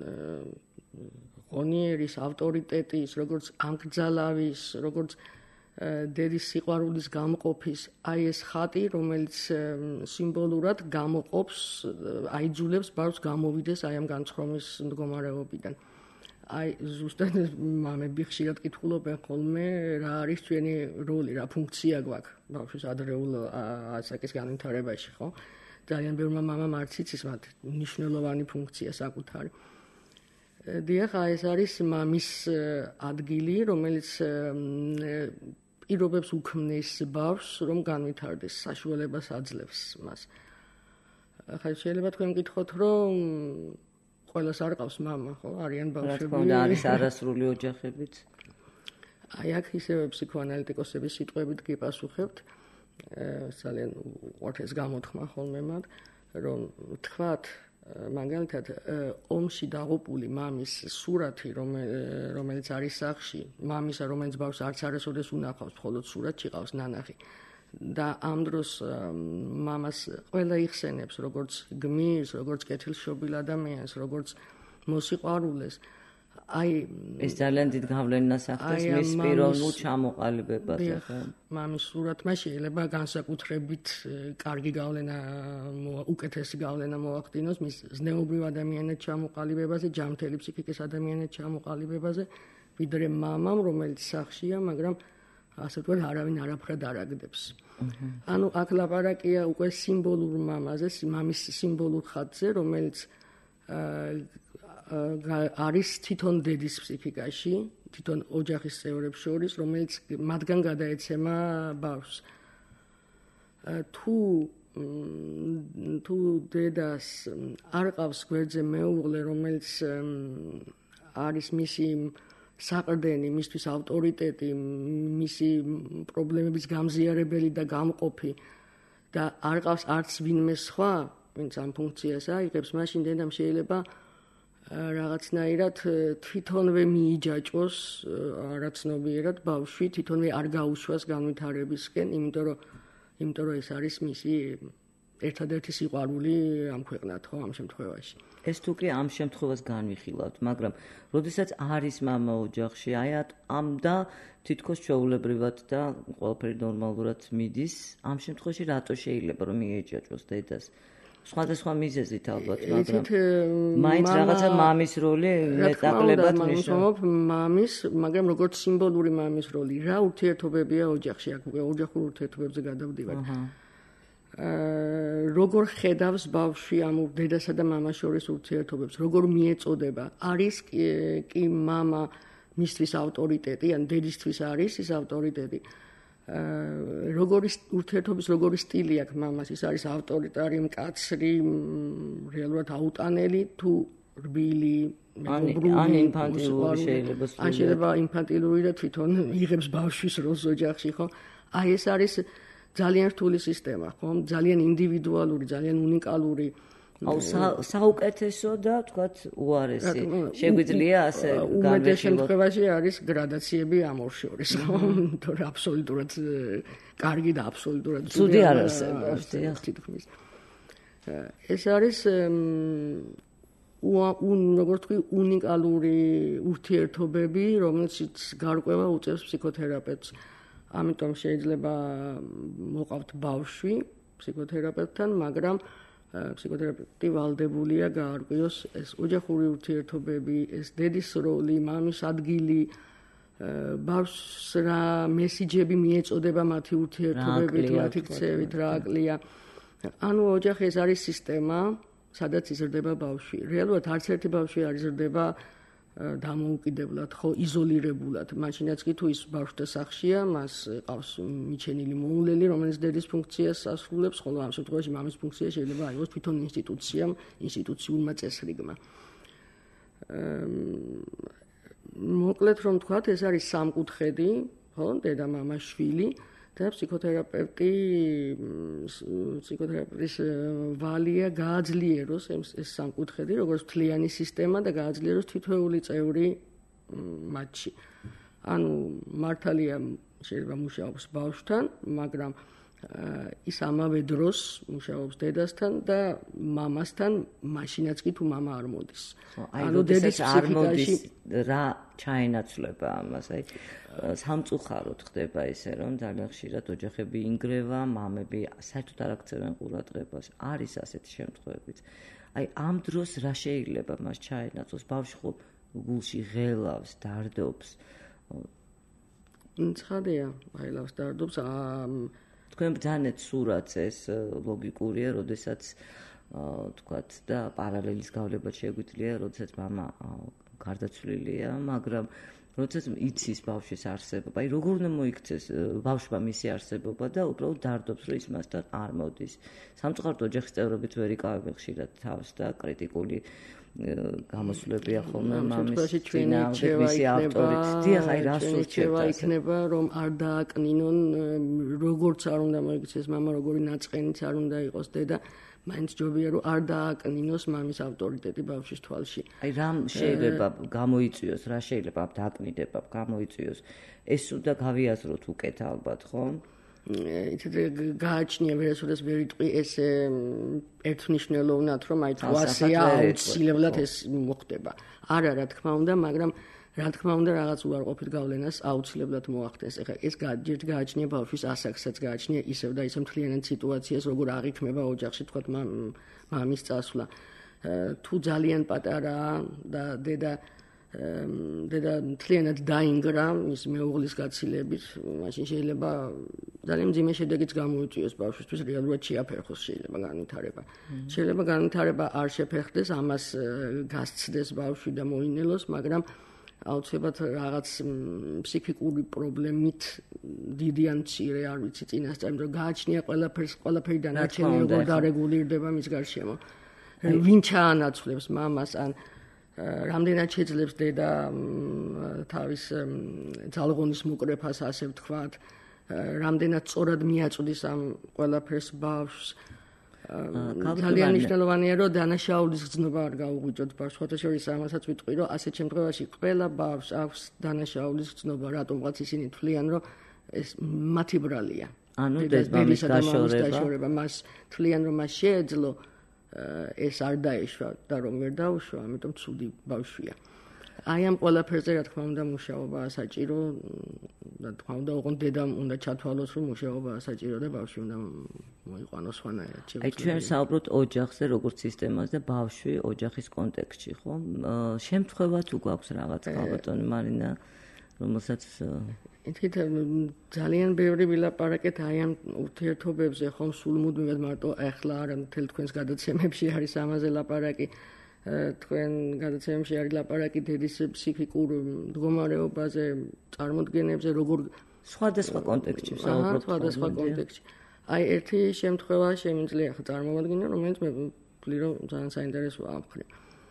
S3: ღონიერის, ავტორიტეტის, როგორც ანგრძალავის, როგორც დედის სიყვარულის გამყოფის აი ეს ხატი, რომელიც სიმბოლურად გამოყოფს, აიძულებს ბავშვს გამოვიდეს აი ამ განცხრომის მდგომარეობიდან. აი ზუსტად მამები ხშირად კითხულობენ ხოლმე, რა არის ჩვენი როლი, რა ფუნქცია გვაქვს ბავშვის ადრეულ ასაკის განვითარებაში, ხო? ძალიან ბევრმა მამამ არც იცის მათ მნიშვნელოვანი ფუნქცია საკუთარი. დიახ, ეს არის მამის ადგილი, რომელიც პირობებს უქმნის ბავშვს, რომ განვითარდეს, საშუალებას აძლევს მას. ახლა შეიძლება თქვენ გითხოთ, რომ ყველას არ ყავს მამა, ხო? არიან ბავშვები.
S2: რა თქმა უნდა, არის არასრული ოჯახებიც.
S3: აი აქ ისევ ფსიქოანალიტიკოსების სიტყვებით გიპასუხებთ. ძალიან უყვართ ეს გამოთქმა ხოლმე მათ, რომ თქვათ მაგალითად ომში დაღუპული მამის სურათი, რომელიც არის სახლში, მამისა, რომელიც ბავშვს არც არასოდეს უნახავს, მხოლოდ სურათში ყავს ნანახი. და ამ დროს მამას ყველა იხსენებს, როგორც გმირს, როგორც კეთილშობილ ადამიანს, როგორც მოსიყვარულეს. აი
S2: ეს ძალიან დიდ გავლენას ახდენს მის პიროვნულ ჩამოყალიბებაზე.
S3: მამის სურათმა შეიძლება განსაკუთრებით კარგი გავლენა, უკეთესი გავლენა მოახდინოს მის ზნეობრივ ადამიანად ჩამოყალიბებაზე, ჯანმრთელი ფსიქიკის ადამიანად ჩამოყალიბებაზე, ვიდრე მამამ, რომელიც სახლშია, მაგრამ ასე ვთქვათ, არავინ არაფრად არ აგდებს. ანუ აქ ლაპარაკია უკვე სიმბოლურ მამაზე, მამის სიმბოლურ ხატზე, რომელიც არის თვითონ დედის ფსიქიკაში, თვითონ ოჯახის წევრებს შორის, რომელიც მათგან გადაეცემა ბავშვს. თუ თუ დედას არ ყავს გვერდზე მეუღლე, რომელიც არის მისი საყრდენი, მისთვის ავტორიტეტი, მისი პრობლემების გამზიარებელი და გამყოფი და არ ყავს არც ვინმე სხვა, ვინც ამ ფუნქციას აიღებს, მაშინ დედამ შეიძლება რაღაცნაირად თვითონვე მიიჯაჭვოს არაცნობიერად ბავშვი, თვითონვე არ გაუშვას განვითარებისკენ, იმიტომ რომ იმიტომ რომ ეს არის მისი ერთადერთი სიყვარული ამ ქვეყნად, ხო, ამ შემთხვევაში.
S2: ეს თუ კი ამ შემთხვევას განვიხილავთ, მაგრამ როდესაც არის მამა ოჯახში, აი ამ და თითქოს ჩვეულებრივად და ყველაფერი ნორმალურად მიდის, ამ შემთხვევაში რატო შეიძლება რომ მიეჯაჭვოს დედას? სხვადასხვა მიზეზით ალბათ, მაგრამ მაინც რაღაცა მამის როლი მეტაკლებად ნიშნავს.
S3: მამის, მაგრამ როგორც სიმბოლური მამის როლი, რა ურთიერთობებია ოჯახში, აქ უკვე ოჯახურ ურთიერთობებზე გადავდივართ. როგორ ხედავს ბავშვი ამ დედასა და მამას შორის ურთიერთობებს, როგორ მიეწოდება, არის კი მამა მისთვის ავტორიტეტი, ან დედისთვის არის ის ავტორიტეტი. როგორი ურთიერთობის როგორი სტილი აქვს მამას, ის არის ავტორიტარი, მკაცრი, რეალურად აუტანელი თუ რბილი,
S2: ან ინფანტილური შეიძლება.
S3: ან შეიძლება ინფანტილური და თვითონ იღებს ბავშვის როლს ოჯახში, ხო? აი ეს არის ძალიან რთული სისტემა, ხო? ძალიან ინდივიდუალური, ძალიან უნიკალური.
S2: აუ საუკეთესო და თქვათ უარესი. შეგვიძლია ასე განვიხილოთ.
S3: უმეტეს შემთხვევაში არის გრადაციები ამ ორ შორის, ხო? თორე აბსოლუტურად კარგი და აბსოლუტურად
S2: ცუდი არ არსებობს,
S3: თითქმის. ეს არის უ როგორც თქვი უნიკალური ურთიერთობები, რომელშიც გარკვევა უწევს ფსიქოთერაპევტს. ამიტომ შეიძლება მოყავთ ბავშვი ფსიქოთერაპევტთან, მაგრამ ფსიქოთერაპევტი ვალდებულია გაარკვიოს ეს ოჯახური ურთიერთობები, ეს დედის როლი, მამის ადგილი, ბავშვს რა მესიჯები მიეწოდება მათი ურთიერთობებით, მათი ქცევით, რა აკლია. ანუ ოჯახი ეს არის სისტემა, სადაც იზრდება ბავშვი. რეალურად არც ერთი ბავშვი არ იზრდება დამოუკიდებლად, ხო, იზოლირებულად. მაშინაც კი თუ ის ბავშვთა სახლშია, მას ყავს მიჩენილი მოულელი, რომელიც დედის ფუნქციას ასრულებს, ხოლო ამ შემთხვევაში მამის ფუნქცია შეიძლება აიღოს თვითონ ინსტიტუციამ, ინსტიტუციურმა წესრიგმა. მოკლედ რომ ვთქვათ, ეს არის სამკუთხედი, ხო, დედა, მამა, შვილი და ფსიქოთერაპევტი, ფსიქოთერაპევტის ვალია გააძლიეროს ეს სამკუთხედი, როგორც მთლიანი სისტემა და გააძლიეროს თითოეული წევრი მათში. ანუ მართალია შეიძლება მუშაობს ბავშვთან, მაგრამ ის ამავე დროს მუშაობს დედასთან და მამასთან, მაშინაც კი თუ მამა არ მოდის.
S2: ანუ დედის არ მოდის რა ჩაენაცვლება ამას, აი სამწუხაროდ ხდება ისე, რომ ძალიან ხშირად ოჯახები ინგრევა, მამები საერთოდ არ აქცევენ ყურადღებას. არის ასეთი შემთხვევებიც. აი ამ დროს რა შეიძლება მას ჩაენაცვლოს? ბავშვი ხო გულში ღელავს, დარდობს.
S3: ცხადია, აილავს დარდობს.
S2: თქვენ ბრძანეთ სურათს ეს ლოგიკურია, როდესაც თქვათ და პარალელის გავლება შეგვიძლია, როდესაც მამა გარდაცვლილია, მაგრამ როდესაც იცის ბავშვის არსებობა, აი როგორ უნდა მოიქცეს ბავშვმა მისი არსებობა და უბრალოდ დარდობს, რომ ის მასთან არ მოდის. სამწუხაროდ ოჯახის წევრებიც ვერ იკავებენ ხშირად თავს და კრიტიკული გამოსვლებია ხოლმე მამის წინააღმდეგ მისი ავტორით. დიახ, აი რას ურჩევთ
S3: იქნება, რომ არ დააკნინონ, როგორც არ უნდა მოიქცეს მამა, როგორი ნაწყენიც არ უნდა იყოს დედა, მაინც ჯობია რომ არ დააკნინოს მამის ავტორიტეტი ბავშვის თვალში.
S2: აი რამ შეიძლება გამოიწვიოს, რა შეიძლება ამ დააკნიდება გამოიწვიოს. ეს უნდა გავიაზროთ უკეთ ალბათ, ხო?
S3: იცით გააჩნია ვერასოდეს ვერ იტყვი ეს ერთმნიშვნელოვნად რომ აი თვასია აუცილებლად ეს მოხდება. არა რა თქმა უნდა, მაგრამ რა თქმა უნდა რაღაც უარყოფით გავლენას აუცილებლად მოახდენს. ეხლა ეს გაჯერთ გააჩნია ბავშვის ასაკსაც გააჩნია ისევ და ისევ მთლიანად სიტუაციას როგორ აღიქმება ოჯახში თქვა მამის წასვლა. თუ ძალიან პატარაა და დედა დედა მთლიანად დაინგრა ის მეუღლის გაცილებით, მაშინ შეიძლება ძალიან მძიმე შედეგიც გამოიწვიოს ბავშვისთვის, რეალურად შეაფერხოს შეიძლება განვითარება. შეიძლება განვითარება არ შეფერხდეს, ამას გასცდეს ბავშვი და მოინელოს, მაგრამ აუცილებლად რაღაც ფსიქიკური პრობლემით დიდი ან მცირე არ ვიცი წინასწარ, რომ გააჩნია ყველაფერს, ყველაფერი დანარჩენი როგორ დარეგულირდება მის გარშემო. ვინ ჩაანაცვლებს მამას ან რამდენად შეძლებს დედა თავის ძალღონის მოკრეფას, ასე ვთქვათ, რამდენად სწორად მიაწვდის ამ ყველაფერს ბავშვს. ძალიან მნიშვნელოვანია, რომ დანაშაულის გრძნობა არ გაუღვიძოთ ბავშვს. სხვათა შორის ამასაც ვიტყვი, რომ ასეთ შემთხვევაში ყველა ბავშვს აქვს დანაშაულის გრძნობა, რატომღაც ისინი თვლიან, რომ ეს მათი ბრალია.
S2: ანუ დედის
S3: დაშორება, მას თვლიან, რომ მას შეეძლო ეს არ დაეშვა და რომ ვერ დაუშვა, ამიტომ ცუდი ბავშვია. აი ამ ყველაფერზე რა თქმა უნდა მუშაობაა საჭირო და თქმა უნდა ოღონდ დედამ უნდა ჩათვალოს, რომ მუშაობაა საჭირო და ბავშვი უნდა მოიყვანოს სხვანაირად.
S2: აი ჩვენ საუბრობთ ოჯახზე, როგორც სისტემაზე და ბავშვი ოჯახის კონტექსტში, ხო? შემთხვევა თუ გვაქვს რაღაც ხალბატონი მარინა, რომელსაც
S3: ითით ძალიან ბევრი ვილაპარაკეთ აი ამ ურთიერთობებზე, ხომ სულ მუდმივად მარტო ახლა არა მთელ თქვენს გადაცემებში არის ამაზე ლაპარაკი. თქვენ გადაცემებში არის ლაპარაკი დედის ფსიქიკურ მდგომარეობაზე, წარმოდგენებზე, როგორ
S2: სხვადასხვა კონტექსტში საუბრობთ.
S3: სხვადასხვა კონტექსტში. აი ერთი შემთხვევა შემიძლია ხა წარმოვადგინო, რომელიც მე ვთვლი რომ ძალიან საინტერესოა ამ მხრივ.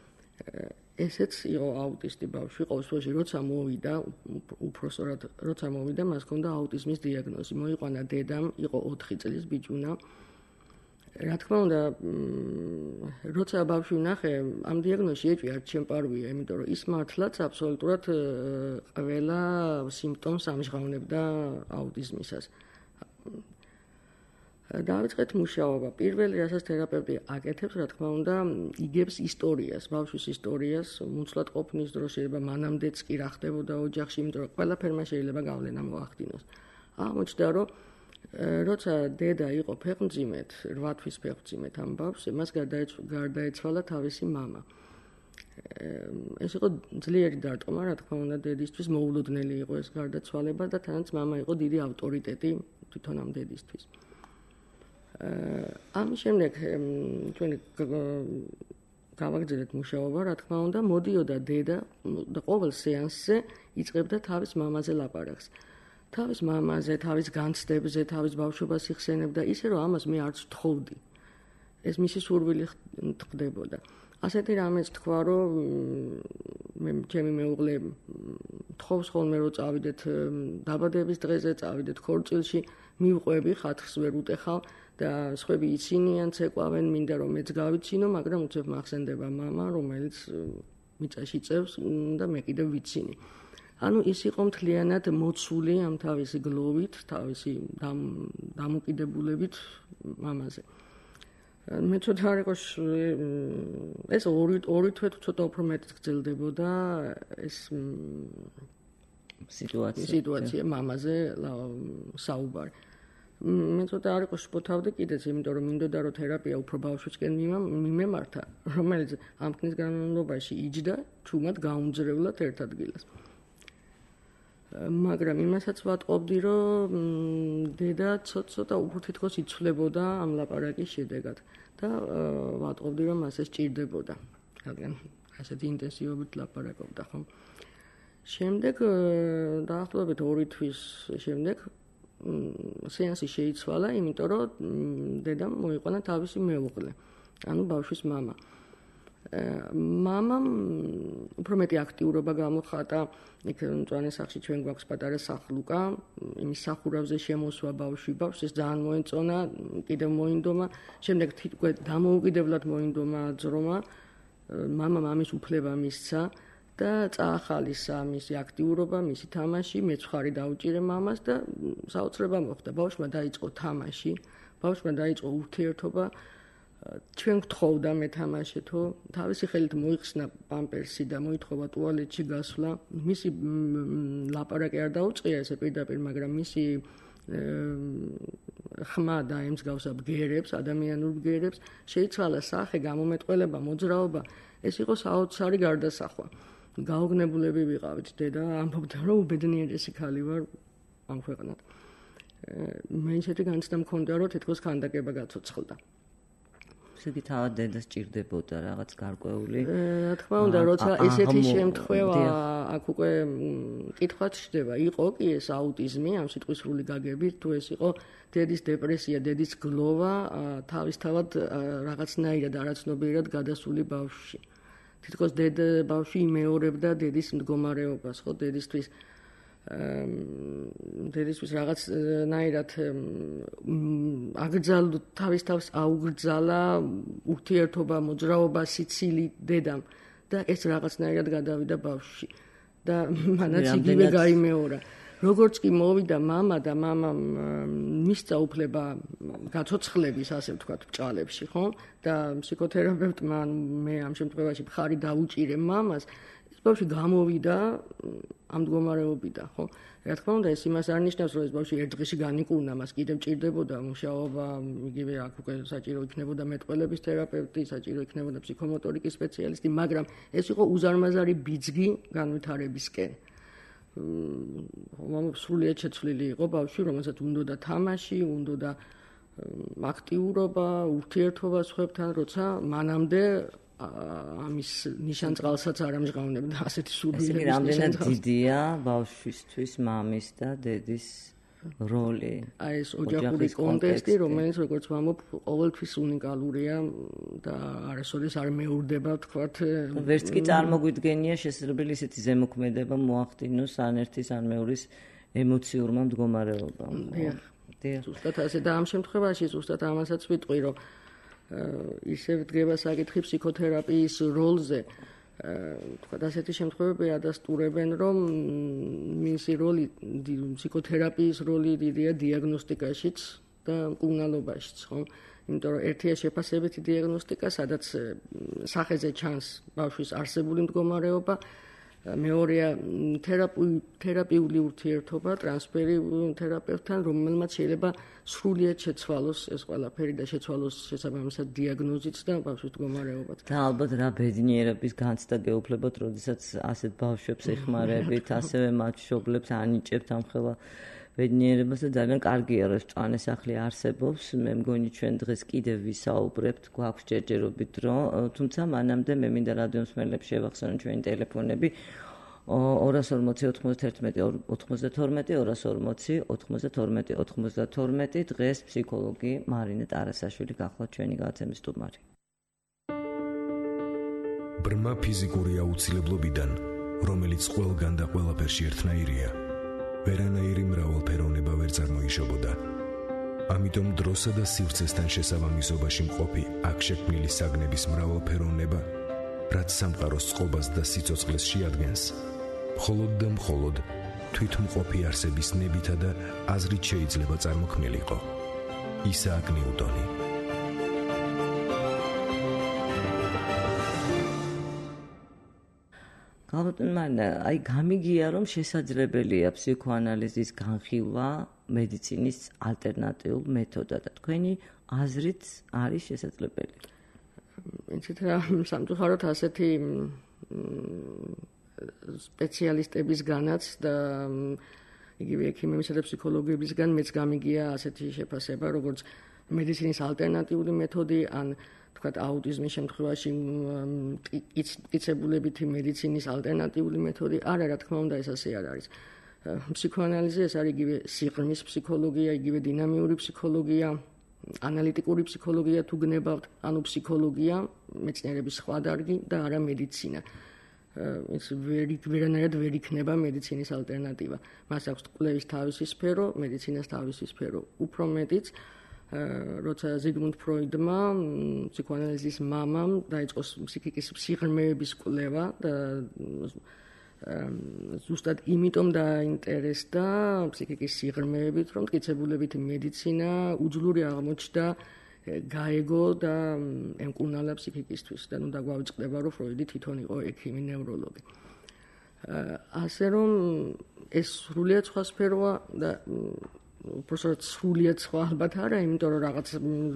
S3: ესეც იყო აუტისტი ბავშვი, ყოველთვის როცა მოვიდა, უпроსორად როცა მოვიდა, მას ჰქონდა აუტიზმის დიაგნოზი. მოიყვანა დედამ, იყო ოთხი წლის ბიჭუნა. რა თქმა უნდა, როცა ბავშვი ვნახე, ამ დიაგნოზში ეჭვი არ ჩემპარვია, იმიტომ რომ ის მართლაც აბსოლუტურად ყველა სიმპტომს ამჟღავნებდა აუტიზმისას. დავიწყეთ მუშაობა. პირველი, რასაც თერაპევტი აკეთებს, რა თქმა უნდა, იგებს ისტორიას, ბავშვის ისტორიას, მუცლად ყოფნის დროს შეიძლება მანამდეც კი რა ხდებოდა ოჯახში, იმიტომ რომ ყველაფერმა შეიძლება გავლენა მოახდინოს. აღმოჩნდა, რომ როცა დედა იყო ფეხმძიმედ, რვა თვის ფეხმძიმედ ამ ბავშვს, მას გარდაეცვალა თავისი მამა. ეს იყო ძლიერი დარტყმა, რა თქმა უნდა, დედისთვის მოულოდნელი იყო ეს გარდაცვალება და თანაც მამა იყო დიდი ავტორიტეტი თვითონ ამ დედისთვის. ამის შემდეგ ჩვენ გავაგრძელებთ მუშაობა, რა თქმა უნდა, მოდიოდა დედა და ყოველ სეანსზე იწყებდა თავის მამაზე ლაპარაკს. თავის მამაზე, თავის განცდებზე, თავის ბავშვობას იხსენებდა, ისე რომ ამას მე არც ვთხოვდი. ეს მისი სურვილი ხდებოდა. ასეთი რამეც თქვა, რომ მე ჩემი მეუღლე თხოვს ხოლმე რომ წავიდეთ დაბადების დღეზე, წავიდეთ ქორწილში, მივყვები, ხათხს ვერ უტეხავ და სხვები იცინიან, ცეკვავენ, მინდა რომ მეც გავიცინო, მაგრამ უცებ მახსენდება მამა, რომელიც მიწაში წევს და მე კიდევ ვიცინი. ანუ ის იყო მთლიანად მოცული ამ თავისი გლოვით, თავისი დამოკიდებულებით მამაზე. მე ცოტა არ იყო ეს ორი ორი თვე ცოტა უფრო მეტი გრძელდებოდა ეს
S2: სიტუაცია
S3: სიტუაცია მამაზე საუბარი. მე ცოტა არ იყო შფოთავდი კიდეც, იმიტომ რომ მინდოდა რომ თერაპია უფრო ბავშვისკენ მიმემართა, რომელიც ამ ხნის განმავლობაში იჯდა ჩუმად გაუმძლევლად ერთ ადგილას. მაგრამ იმასაც ვატყობდი, რომ დედა ცოტა-ცოტა უფრო თითქოს იცვლებოდა ამ ლაპარაკის შედეგად და ვატყობდი, რომ ასე სჭირდებოდა. რადგან ასეთი ინტენსივობით ლაპარაკობდა, ხო? შემდეგ დაახლოებით ორი თვის შემდეგ სეანსი შეიცვალა, იმიტომ რომ დედამ მოიყვანა თავისი მეუღლე, ანუ ბავშვის მამა. მამამ უფრო მეტი აქტიურობა გამოხატა, იქ მწვანე სახლში ჩვენ გვაქვს პატარა სახლუკა, იმის სახურავზე შემოსვა ბავშვი, ბავშვს ეს ძალიან მოეწონა, კიდევ მოინდომა, შემდეგ თითქოს დამოუკიდებლად მოინდომა ძრომა, მამა მამის უფლება მისცა და წაახალისა მისი აქტიურობა, მისი თამაში, მეც ხარი დაუჭირე მამას და საოცრება მოხდა. ბავშვმა დაიწყო თამაში, ბავშვმა დაიწყო ურთიერთობა, ჩვენ გთხოვდა მეთამაშეთო, თავისი ხელით მოიხსნა პამპერსი და მოითხოვა ტუალეტში გასვლა. მისი ლაპარაკი არ დაუწყია ესე პირდაპირ, მაგრამ მისი ხმა დაემსგავსა ბგერებს, ადამიანურ ბგერებს, შეიცვალა სახე, გამომეტყველება, მოძრაობა. ეს იყო საოცარი გარდასახვა. გაოგნებულები ვიყავით, დედა ამბობდა, რომ უბედნიერესი ქალი ვარ ამ ქვეყნად. მე ისეთი განცდა მქონდა, რომ თითქოს ქანდაკება გაცოცხლდა.
S2: ისეთი თავად დედა სჭირდებოდა რაღაც გარკვეული.
S3: რა თქმა უნდა, როცა ესეთი შემთხვევა აქ უკვე კითხვაც ჩდება, იყო კი ეს აუტიზმი, ამ სიტყვის სრული გაგებით, თუ ეს იყო დედის დეპრესია, დედის გლოვა, თავისთავად რაღაცნაირად არაცნობიერად გადასული ბავშვში. თითქოს დედა ბავშვი იმეორებდა დედის მდგომარეობას, ხო, დედისთვის დედისთვის რაღაცნაირად აგრძალო თავის თავს აუგრძალა ურთიერთობა, მოძრაობა, სიცილი დედამ და ეს რაღაცნაირად გადავიდა ბავშვში და მანაც იგივე გაიმეორა. როგორც კი მოვიდა მამა და მამამ მისცა უფლება გაცოცხლების, ასე ვთქვათ, ბჭალებში, ხო? და ფსიქოთერაპევტმა მე ამ შემთხვევაში მხარი დაუჭირე მამას, ეს ბავშვი გამოვიდა ამ მდგომარეობიდან, ხო? რა თქმა უნდა, ეს იმას არ ნიშნავს, რომ ეს ბავშვი ერთ დღეში განიკურნა, მას კიდევ ჭირდებოდა მუშაობა, იგივე აქ უკვე საჭირო იქნებოდა მეტყველების თერაპევტი, საჭირო იქნებოდა ფსიქომოტორიკის სპეციალისტი, მაგრამ ეს იყო უზარმაზარი ბიძგი განვითარებისკენ. სრულიად შეცვლილი იყო ბავშვი, რომელსაც უნდოდა თამაში, უნდოდა აქტიურობა, ურთიერთობა სხვებთან, როცა მანამდე ამის ნიშანწყალსაც არ ამჟღავნებდა ასეთი სურვილების ნიშანწყალს.
S2: ესე რამდენად დიდია ბავშვისთვის მამის და დედის როლი.
S3: აი ეს ოჯახური კონტექსტი, რომელიც როგორც ვამბობ, ყოველთვის უნიკალურია და არასოდეს არ მეურდება, ვთქვათ.
S2: ვერც კი წარმოგვიდგენია შესაძლებელი ისეთი ზემოქმედება მოახდინოს ან ერთის ან მეორის ემოციურმა მდგომარეობამ.
S3: დიახ. დიახ. ზუსტად ასე და ამ შემთხვევაში ზუსტად ამასაც ვიტყვი, რომ ისევ დგება საკითხი ფსიქოთერაპიის როლზე. თქვა ასეთი შემთხვევები ადასტურებენ, რომ მისი როლი ფსიქოთერაპიის როლი დიდია დიაგნოსტიკაშიც და მკურნალობაშიც, ხო? იმიტომ რომ ერთია შეფასებითი დიაგნოსტიკა, სადაც სახეზე ჩანს ბავშვის არსებული მდგომარეობა, მეორეა თერაპიული ურთიერთობა, ტრანსფერი თერაპევტთან, რომელმაც შეიძლება სრულიად შეცვალოს ეს ყველაფერი და შეცვალოს შესაბამისად დიაგნოზიც და ბავშვის მდგომარეობაც.
S2: და ალბათ რა ბედნიერების განცდა გეუფლებათ, როდესაც ასეთ ბავშვებს ეხმარებით, ასევე მათ მშობლებს ანიჭებთ ამ ხელა ბედნიერებას და ძალიან კარგია, რომ მწვანე სახლი არსებობს. მე მგონი ჩვენ დღეს კიდევ ვისაუბრებთ, გვაქვს ჯერჯერობით დრო, თუმცა მანამდე მე მინდა რადიო მსმენელებს შევახსენო ჩვენი ტელეფონები ორას ორმოცი ოცდაერთი ოცდათორმეტი ორას ორმოცი ოცდათორმეტი ოცდათორმეტი დღეს ფსიქოლოგი მარინე ტარასაშვილი გახლავთ ჩვენი გადაცემის სტუმარი.
S1: ბრმა ფიზიკური აუცილებლობიდან, რომელიც ყველგან და ყველაფერში ერთნაირია, ვერანაირი მრავალფეროვნება ვერ წარმოიშობოდა. ამიტომ დროსა და სივრცესთან შესაბამისობაში მყოფი აქ შექმნილი საგნების მრავალფეროვნება, რაც სამყაროს წყობას და სიცოცხლეს შეადგენს, მხოლოდ და მხოლოდ თვითმყოფი არსების ნებითა და აზრით შეიძლება წარმოქმნილიყო. ისააკ ნიუტონი.
S2: გალოტონმა აი გამიგია რომ შესაძლებელია ფსიქოანალიზის განხილვა მედიცინის ალტერნატიულ მეთოდად და თქვენი აზრით არის შესაძლებელი.
S3: იცით რა სამწუხაროდ ასეთი სპეციალისტებისგანაც და იგივე ექიმებისა და ფსიქოლოგებისგან მეც გამიგია ასეთი შეფასება, როგორც მედიცინის ალტერნატიული მეთოდი ან თქვათ აუტიზმის შემთხვევაში კიცებულებითი მედიცინის ალტერნატიული მეთოდი. არა, რა თქმა უნდა, ეს ასე არ არის. ფსიქოანალიზი ეს არის იგივე სიღრმის ფსიქოლოგია, იგივე დინამიური ფსიქოლოგია, ანალიტიკური ფსიქოლოგია თუ გნებავთ, ანუ ფსიქოლოგია, მეცნიერების სხვა დარგი და არა მედიცინა. ეს ვერანაირად ვერ იქნება მედიცინის ალტერნატივა. მას აქვს კვლევის თავისი სფერო, მედიცინას თავისი სფერო. უფრო მეტიც, როცა ზიგმუნდ ფროიდმა, ფსიქოანალიზის მამამ, დაიწყო ფსიქიკის სიღრმეების კვლევა და ზუსტად იმიტომ დაინტერესდა ფსიქიკის სიღრმეებით, რომ მტკიცებულებითი მედიცინა უძლური აღმოჩნდა, გაეგო და ემკურნალა ფსიქიკისთვის და ნუ დაგვავიწყდება, რომ ფროიდი თვითონ იყო ექიმი, ნევროლოგი. ასე რომ ეს სრულიად სხვა სფეროა და უბრალოდ სრულიად სხვა ალბათ არა, იმიტომ რომ რაღაც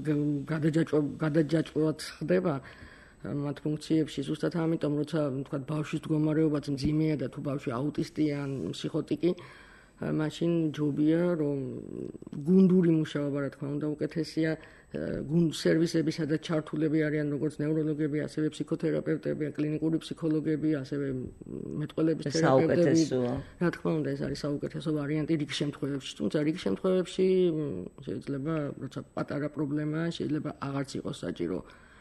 S3: გადაჯაჭვად ხდება მათ ფუნქციებში, ზუსტად ამიტომ, როცა თქვა ბავშვის მდგომარეობაც მძიმეა და თუ ბავშვი აუტისტია ან ფსიხოტიკი, მაშინ ჯობია რომ გუნდური მუშაობა რა თქმა უნდა უკეთესია, გუნდ სერვისები სადაც ჩართულები არიან როგორც ნევროლოგები, ასევე ფსიქოთერაპევტები, კლინიკური ფსიქოლოგები, ასევე მეტყველების თერაპევტები. რა თქმა უნდა ეს არის საუკეთესო ვარიანტი რიგ შემთხვევებში, თუმცა რიგ შემთხვევებში შეიძლება როცა პატარა პრობლემაა, შეიძლება აღარც იყოს საჭირო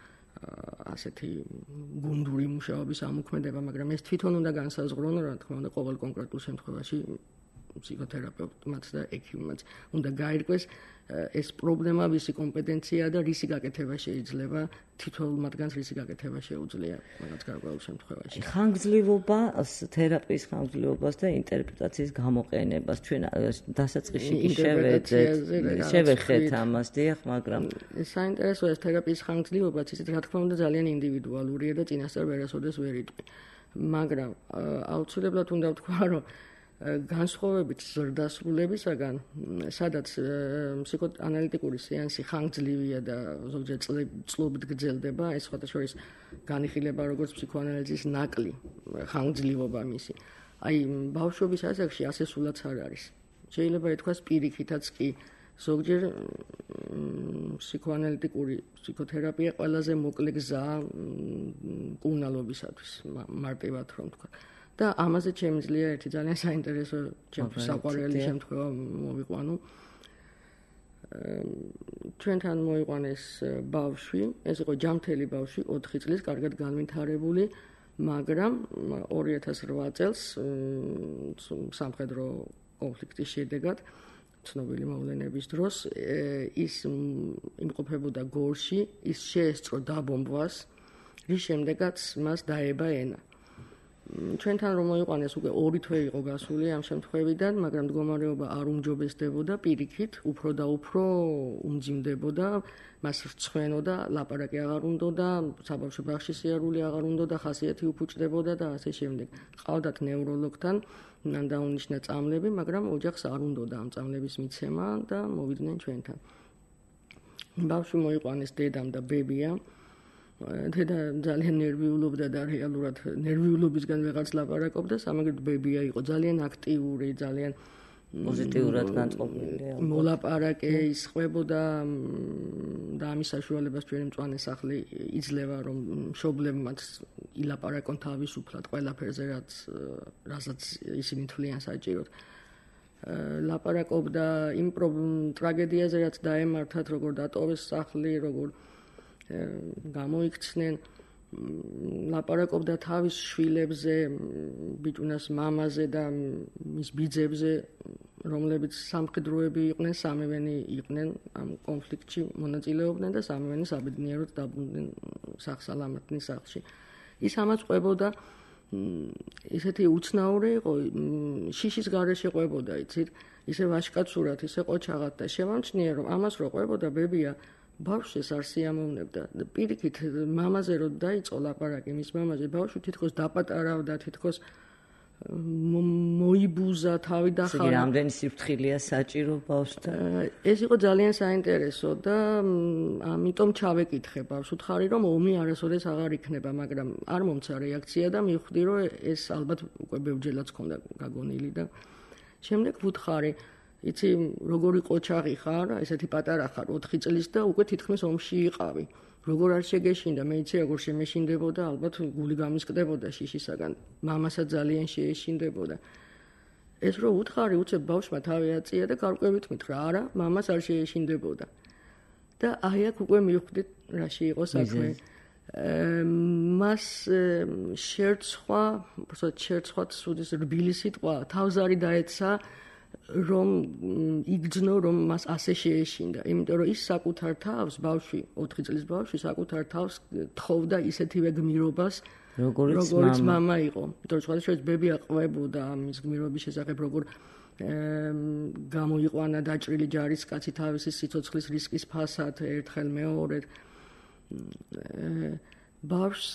S3: ასეთი გუნდური მუშაობის ამოქმედება, მაგრამ ეს თვითონ უნდა განსაზღვრონ, რა თქმა უნდა, ყოველ კონკრეტულ შემთხვევაში ფსიქოთერაპევტმაც და ექიმმაც უნდა გაირკვეს ეს პრობლემა, ვისი კომპეტენცია და რისი გაკეთება შეიძლება, თითოეულ მათგანს რისი გაკეთება შეუძლია რაღაც გარკვეულ შემთხვევაში.
S2: ხანგრძლივობა, თერაპიის ხანგრძლივობას და ინტერპრეტაციის გამოყენებას ჩვენ დასაწყისში კი შევეძეთ, შევეხეთ ამას, დიახ, მაგრამ
S3: საინტერესოა ეს თერაპიის ხანგრძლივობაც, ისეთ რა თქმა უნდა ძალიან ინდივიდუალურია და წინასწარ ვერასოდეს ვერ იტყვი. მაგრამ აუცილებლად უნდა ვთქვა, რომ განსხვავებით ზრდასრულებისაგან, სადაც ფსიქოანალიტიკური სეანსი ხანგრძლივია და ზოგჯერ წლობით გრძელდება, ეს სხვადასხვა განიხილება როგორც ფსიქოანალიზის ნაკლი ხანგრძლივობა მისი. აი, ბავშვობის ასაკში ასე სულაც არ არის. შეიძლება ითქვას პირიქითაც კი, ზოგჯერ ფსიქოანალიტიკური ფსიქოთერაპია ყველაზე მოკლე გზაა მკურნალობისათვის, მარტივად რომ ვთქვა. და ამაზე შემიძლია ერთი ძალიან საინტერესო საყვარელი შემთხვევა მოვიყვანო. ჩვენთან მოიყვანეს ბავშვი, ეს იყო ჯამთელი ბავშვი, ოთხი წლის, კარგად განვითარებული, მაგრამ ორი ათას რვა წელს სამხედრო კონფლიქტის შედეგად, ცნობილი მოვლენების დროს, ის იმყოფებოდა გორში, ის შეესწრო დაბომბვას, რის შემდეგაც მას დაება ენა. ჩვენთან რომ მოიყვანეს უკვე ორი თვე იყო გასული ამ შემთხვევიდან, მაგრამ მდგომარეობა არ უმჯობესდებოდა, პირიქით, უფრო და უფრო უმძიმდებოდა, მას რცხვენოდა, ლაპარაკი აღარ უნდოდა, საბავშვო ბაღში სიარული აღარ უნდოდა, ხასიათი უფუჭდებოდა და ასე შემდეგ. ყავდათ ნევროლოგთან, მან დაუნიშნა წამლები, მაგრამ ოჯახს არ უნდოდა ამ წამლების მიცემა და მოვიდნენ ჩვენთან. ბავშვი მოიყვანეს დედამ და ბებია. დედა ძალიან ნერვიულობდა და რეალურად ნერვიულობისგან ვეღარც ლაპარაკობდა, სამაგერდ ბებია იყო ძალიან აქტიური, ძალიან
S2: პოზიტიურად განწყობილი.
S3: მოლაპარაკე, ისყვებოდა და ამის საშუალებას ჩვენი მწვანე სახლი იძლევა, რომ მშობლებმაც ილაპარაკონ თავისუფლად ყველაფერზე, რაც რასაც ისინი თვლიან საჭიროდ. ლაპარაკობდა იმ ტრაგედიაზე, რაც დაემართათ, როგორ დატოვეს სახლი, როგორ გამოიქცნენ, ლაპარაკობდა თავის შვილებზე, ბიჭუნას მამაზე და მის ბიძებზე, რომლებიც სამხედროები იყვნენ, სამივენი იყვნენ ამ კონფლიქტში მონაწილეობდნენ და სამივენი საბედნიეროდ დაბრუნდნენ სახსალამათნის სახლში. ის ამაც ყვებოდა ისეთი უცნაური იყო, შიშის გარეშე ყვებოდა, იცით, ისე ვაშკაცურად, ისე ყოჩაღად და შემამჩნია, რომ ამას რო ყვებოდა ბებია ბავშვს არ სიამოვნებდა. პირიქით მამაზე რო დაიწყო ლაპარაკი მის მამაზე, ბავშვი თითქოს დაპატარავდა, თითქოს მოიბუზა, თავი დახარა.
S2: იგი რამდენი სიფრთხილეა საჭირო ბავშვთან.
S3: ეს იყო ძალიან საინტერესო და ამიტომ ჩავეკითხე ბავშვს, უთხარი რომ ომი არასოდეს აღარ იქნება, მაგრამ არ მომცა რეაქცია და მივხვდი რომ ეს ალბათ უკვე ბევრჯერაც ქონდა გაგონილი და შემდეგ ვუთხარი, იცი როგორი ყოჩაღი ხარ, ესეთი პატარა ხარ, ოთხი წლის და უკვე თითქმის ომში იყავი. როგორ არ შეგეშინდა, მე იცი როგორ შემეშინდებოდა, ალბათ გული გამისკდებოდა შიშისაგან, მამასაც ძალიან შეეშინდებოდა. ეს რო უთხარი, უცებ ბავშვმა თავი აწია და გარკვევით მითხრა, არა, მამას არ შეეშინდებოდა. და აი აქ უკვე მივხვდით, რაში იყო საქმე. მას შერცვა, უბრალოდ შერცვა სუდის რბილი სიტყვა, თავზარი დაეცა რომ იგრძნო რომ მას ასე შეეშინდა, იმიტომ რომ ის საკუთარ თავს ბავშვი, ოთხი წლის ბავშვი საკუთარ თავს თხოვდა ისეთივე გმირობას, როგორც მამა იყო. იმიტომ რომ სხვადასხვა ბებია ყვებოდა ამის გმირობის შესახებ, როგორ გამოიყვანა დაჭრილი ჯარისკაცი თავისი სიცოცხლის რისკის ფასად ერთხელ მეორედ. ბავშვს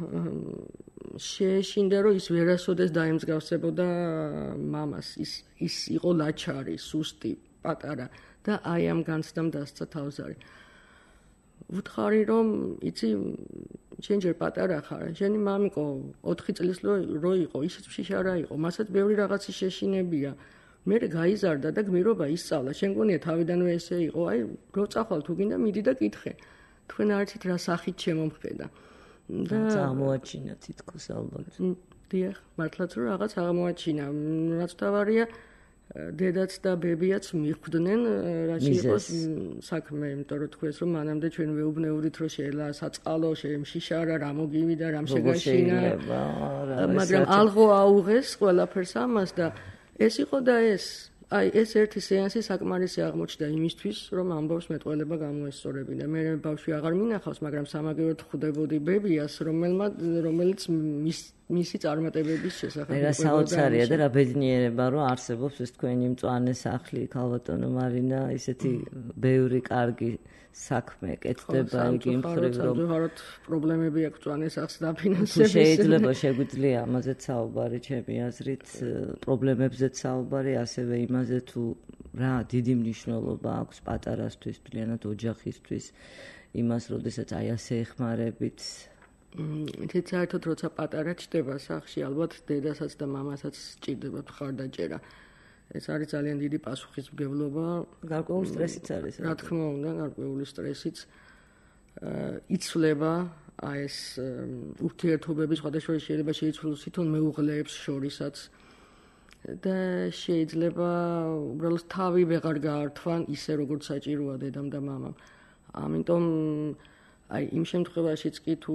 S3: შეეშინდა რომ ის ვერასოდეს დაემსგავსებოდა მამას, ის ის იყო ლაჩარი, სუსტი, პატარა და აი ამ განცდამ დასცა თავზარი. ვუთხარი რომ იცი შენ ჯერ პატარა ხარ, შენი მამიკო ოთხი წლის რო იყო, ისიც შიშარა იყო, მასაც ბევრი რაღაცი შეშინებია. მე გაიზარდა და გმირობა ისწავლა, შენ გონია თავიდანვე ესე იყო, აი რო წახვალ თუ გინდა მიდი და კითხე. თქვენ არიცით რა სახით შემომხედა.
S2: და აღმოაჩინა თითქოს ალბათ.
S3: დიახ, მართლაც რომ რაღაც აღმოაჩინა. რაც თავარია, დედაც და ბებიაც მიხვდნენ რაში იყოს საქმე, იმიტომ რომ თქვენს რომ მანამდე ჩვენ ვეუბნეოდით რომ შეელა საწყალო, შემშიშარა, რა მოგივიდა, რამ შეგაშინა. მაგრამ ალღო აუღეს ყველაფერს ამას და ეს იყო და ეს აი ეს ერთი სეანსი საკმარისი აღმოჩნდა იმისთვის, რომ ამბავს მეტყველება გამოესწორებინა. მე ბავშვი აღარ მინახავს, მაგრამ სამაგიეროდ ხვდებოდი ბებიას, რომელმაც რომელიც მისი წარმატებების შესახებ
S2: მე რა საოცარია და რა ბედნიერება, რომ არსებობს ეს თქვენი მწვანე სახლი, ქალბატონო მარინა, ისეთი ბევრი კარგი საქმე კეთდება იგი მხრივ რომ
S3: ზოგადად პრობლემები აქვს მწვანე სახლს დაფინანსების.
S2: შეიძლება შეგვიძლია ამაზეც საუბარი, ჩემი აზრით, პრობლემებზეც საუბარი, ასევე იმაზე თუ რა დიდი მნიშვნელობა აქვს პატარასთვის, მთლიანად ოჯახისთვის, იმას, როდესაც აი ასე ეხმარებით.
S3: მmm, საერთოდ როცა პატარა ჩდება სახლში, ალბათ დედასაც და მამასაც სჭირდება მხარდაჭერა. ეს არის ძალიან დიდი პასუხისმგებლობა.
S2: გარკვეული სტრესიც არის.
S3: რა თქმა უნდა, გარკვეული სტრესიც იცვლება აი ეს ურთიერთობები სხვადასხვა შეიძლება შეიცვლოს თვითონ მეუღლეებს შორისაც და შეიძლება უბრალოდ თავი ვეღარ გაართვან ისე როგორც საჭიროა დედამ და მამამ. ამიტომ აი იმ შემთხვევაშიც კი თუ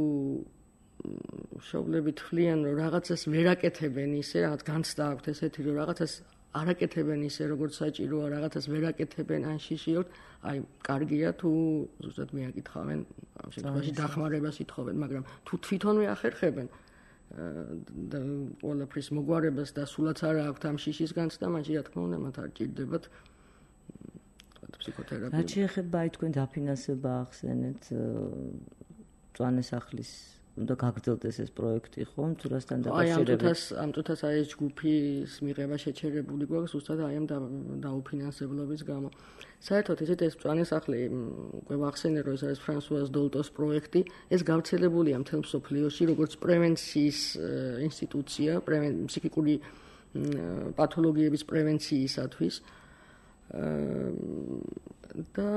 S3: შობლები თვლიან რომ რაღაცას ვერაკეთებენ ისე, რაღაც განცდა აქვთ ესეთი რომ რაღაცას არაკეთებენ ისე როგორც საჭიროა, რაღაცას ვერაკეთებენ ან შიშიოთ, აი კარგია თუ ზუსტად მიაკითხავენ, ამ შემთხვევაში დახმარებას ითხოვენ, მაგრამ თუ თვითონვე ახერხებენ და ყველაფრის მოგვარებას და სულაც არა აქვთ ამ შიშის განცდა, მაშინ რა თქმა უნდა მათ არ ჭირდებათ ფსიქოთერაპია.
S2: რაც შეეხება აი თქვენ დაფინანსება ახსენეთ მწვანე სახლის უნდა გაგრძელდეს ეს პროექტი ხომ თუ რასთან დაკავშირებით?
S3: აი ამ თუთას ამ თუთას აი ეს ჯგუფის მიღება შეჩერებული გვაქვს ზუსტად აი ამ დაუფინანსებლობის გამო. საერთოდ ესეთ ეს მწვანე სახლი უკვე ვახსენე რომ ეს არის ფრანსუაზ დოლტოს პროექტი, ეს გავრცელებულია მთელ მსოფლიოში როგორც პრევენციის ინსტიტუცია, ფსიქიკური პათოლოგიების პრევენციისათვის. და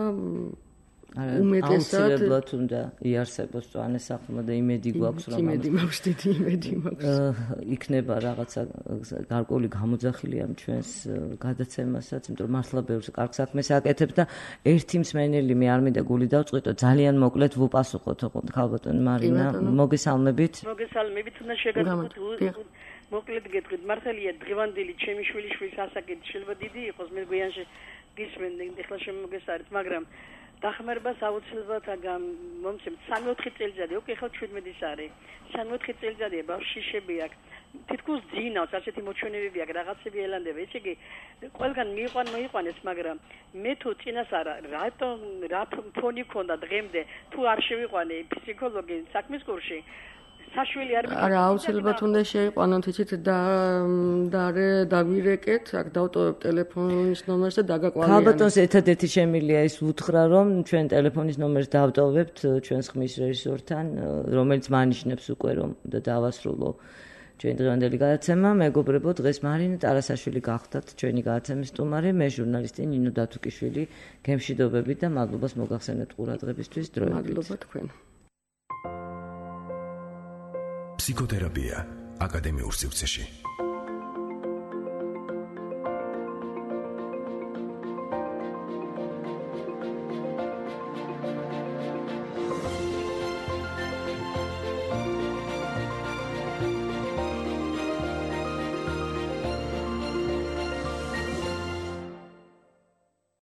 S2: უმეტესად უნდა იარსებოს მწვანე სახლმა და იმედი გვაქვს
S3: რომ იმედი მაქვს, დიდი იმედი მაქვს.
S2: იქნება რაღაცა გარკვეული გამოძახილი ამ ჩვენს გადაცემასაც, იმიტომ რომ მართლა ბევრს კარგ საქმეს აკეთებს და ერთი მსმენელი მე არ მინდა გული დავწყვიტო, ძალიან მოკლედ ვუპასუხოთ ქალბატონი მარინა, მოგესალმებით.
S5: მოგესალმებით, უნდა შეგადოთ მოკლედ გეტყვით, მართალია დღევანდელი ჩემი შვილიშვილის ასაკით შეიძლება დიდი იყოს, მე გვიანში გისმენთ, ეხლა შემოგესწარით, მაგრამ დახმარებას აუცილებლად მომცემ სამი-ოთხი წელიწადი, უკვე ხელ შვიდმეტის არის. სამი-ოთხი წელიწადია ბავშვი შიშები აქვს. თითქოს ძინავს, ასეთი მოჩვენებები აქვს, რაღაცები ელანდება. ესე იგი, ყველგან მიიყვან მოიყვანეს, მაგრამ მე თუ წინასწარ რატო რა ფონი ქონდა დღემდე, თუ არ შევიყვანე ფსიქოლოგი საქმის კურსში, საშვილი არ მიყავს.
S3: არა, აუცილებლად უნდა შეიყვანოთ, იცით, და და დაგვირეკეთ, აქ დავტოვებ ტელეფონის ნომერს და დაგაკვირდით.
S2: ქალბატონს ერთადერთი შემილია ის უთხრა, რომ ჩვენ ტელეფონის ნომერს დავტოვებთ ჩვენს ხმის რეჟისორთან, რომელიც მანიშნებს უკვე რომ და დავასრულო ჩვენ დღევანდელი გადაცემა. მეგობრებო, დღეს მარინა ტარასაშვილი გახდათ ჩვენი გადაცემის სტუმარი, მე ჟურნალისტი ნინო დათუკიშვილი. გემშვიდობებით და მადლობას მოგახსენებთ ყურადღებისთვის. დროებით.
S3: მადლობა თქვენ.
S1: ფსიქოთერაპია აკადემიურ სივრცეში.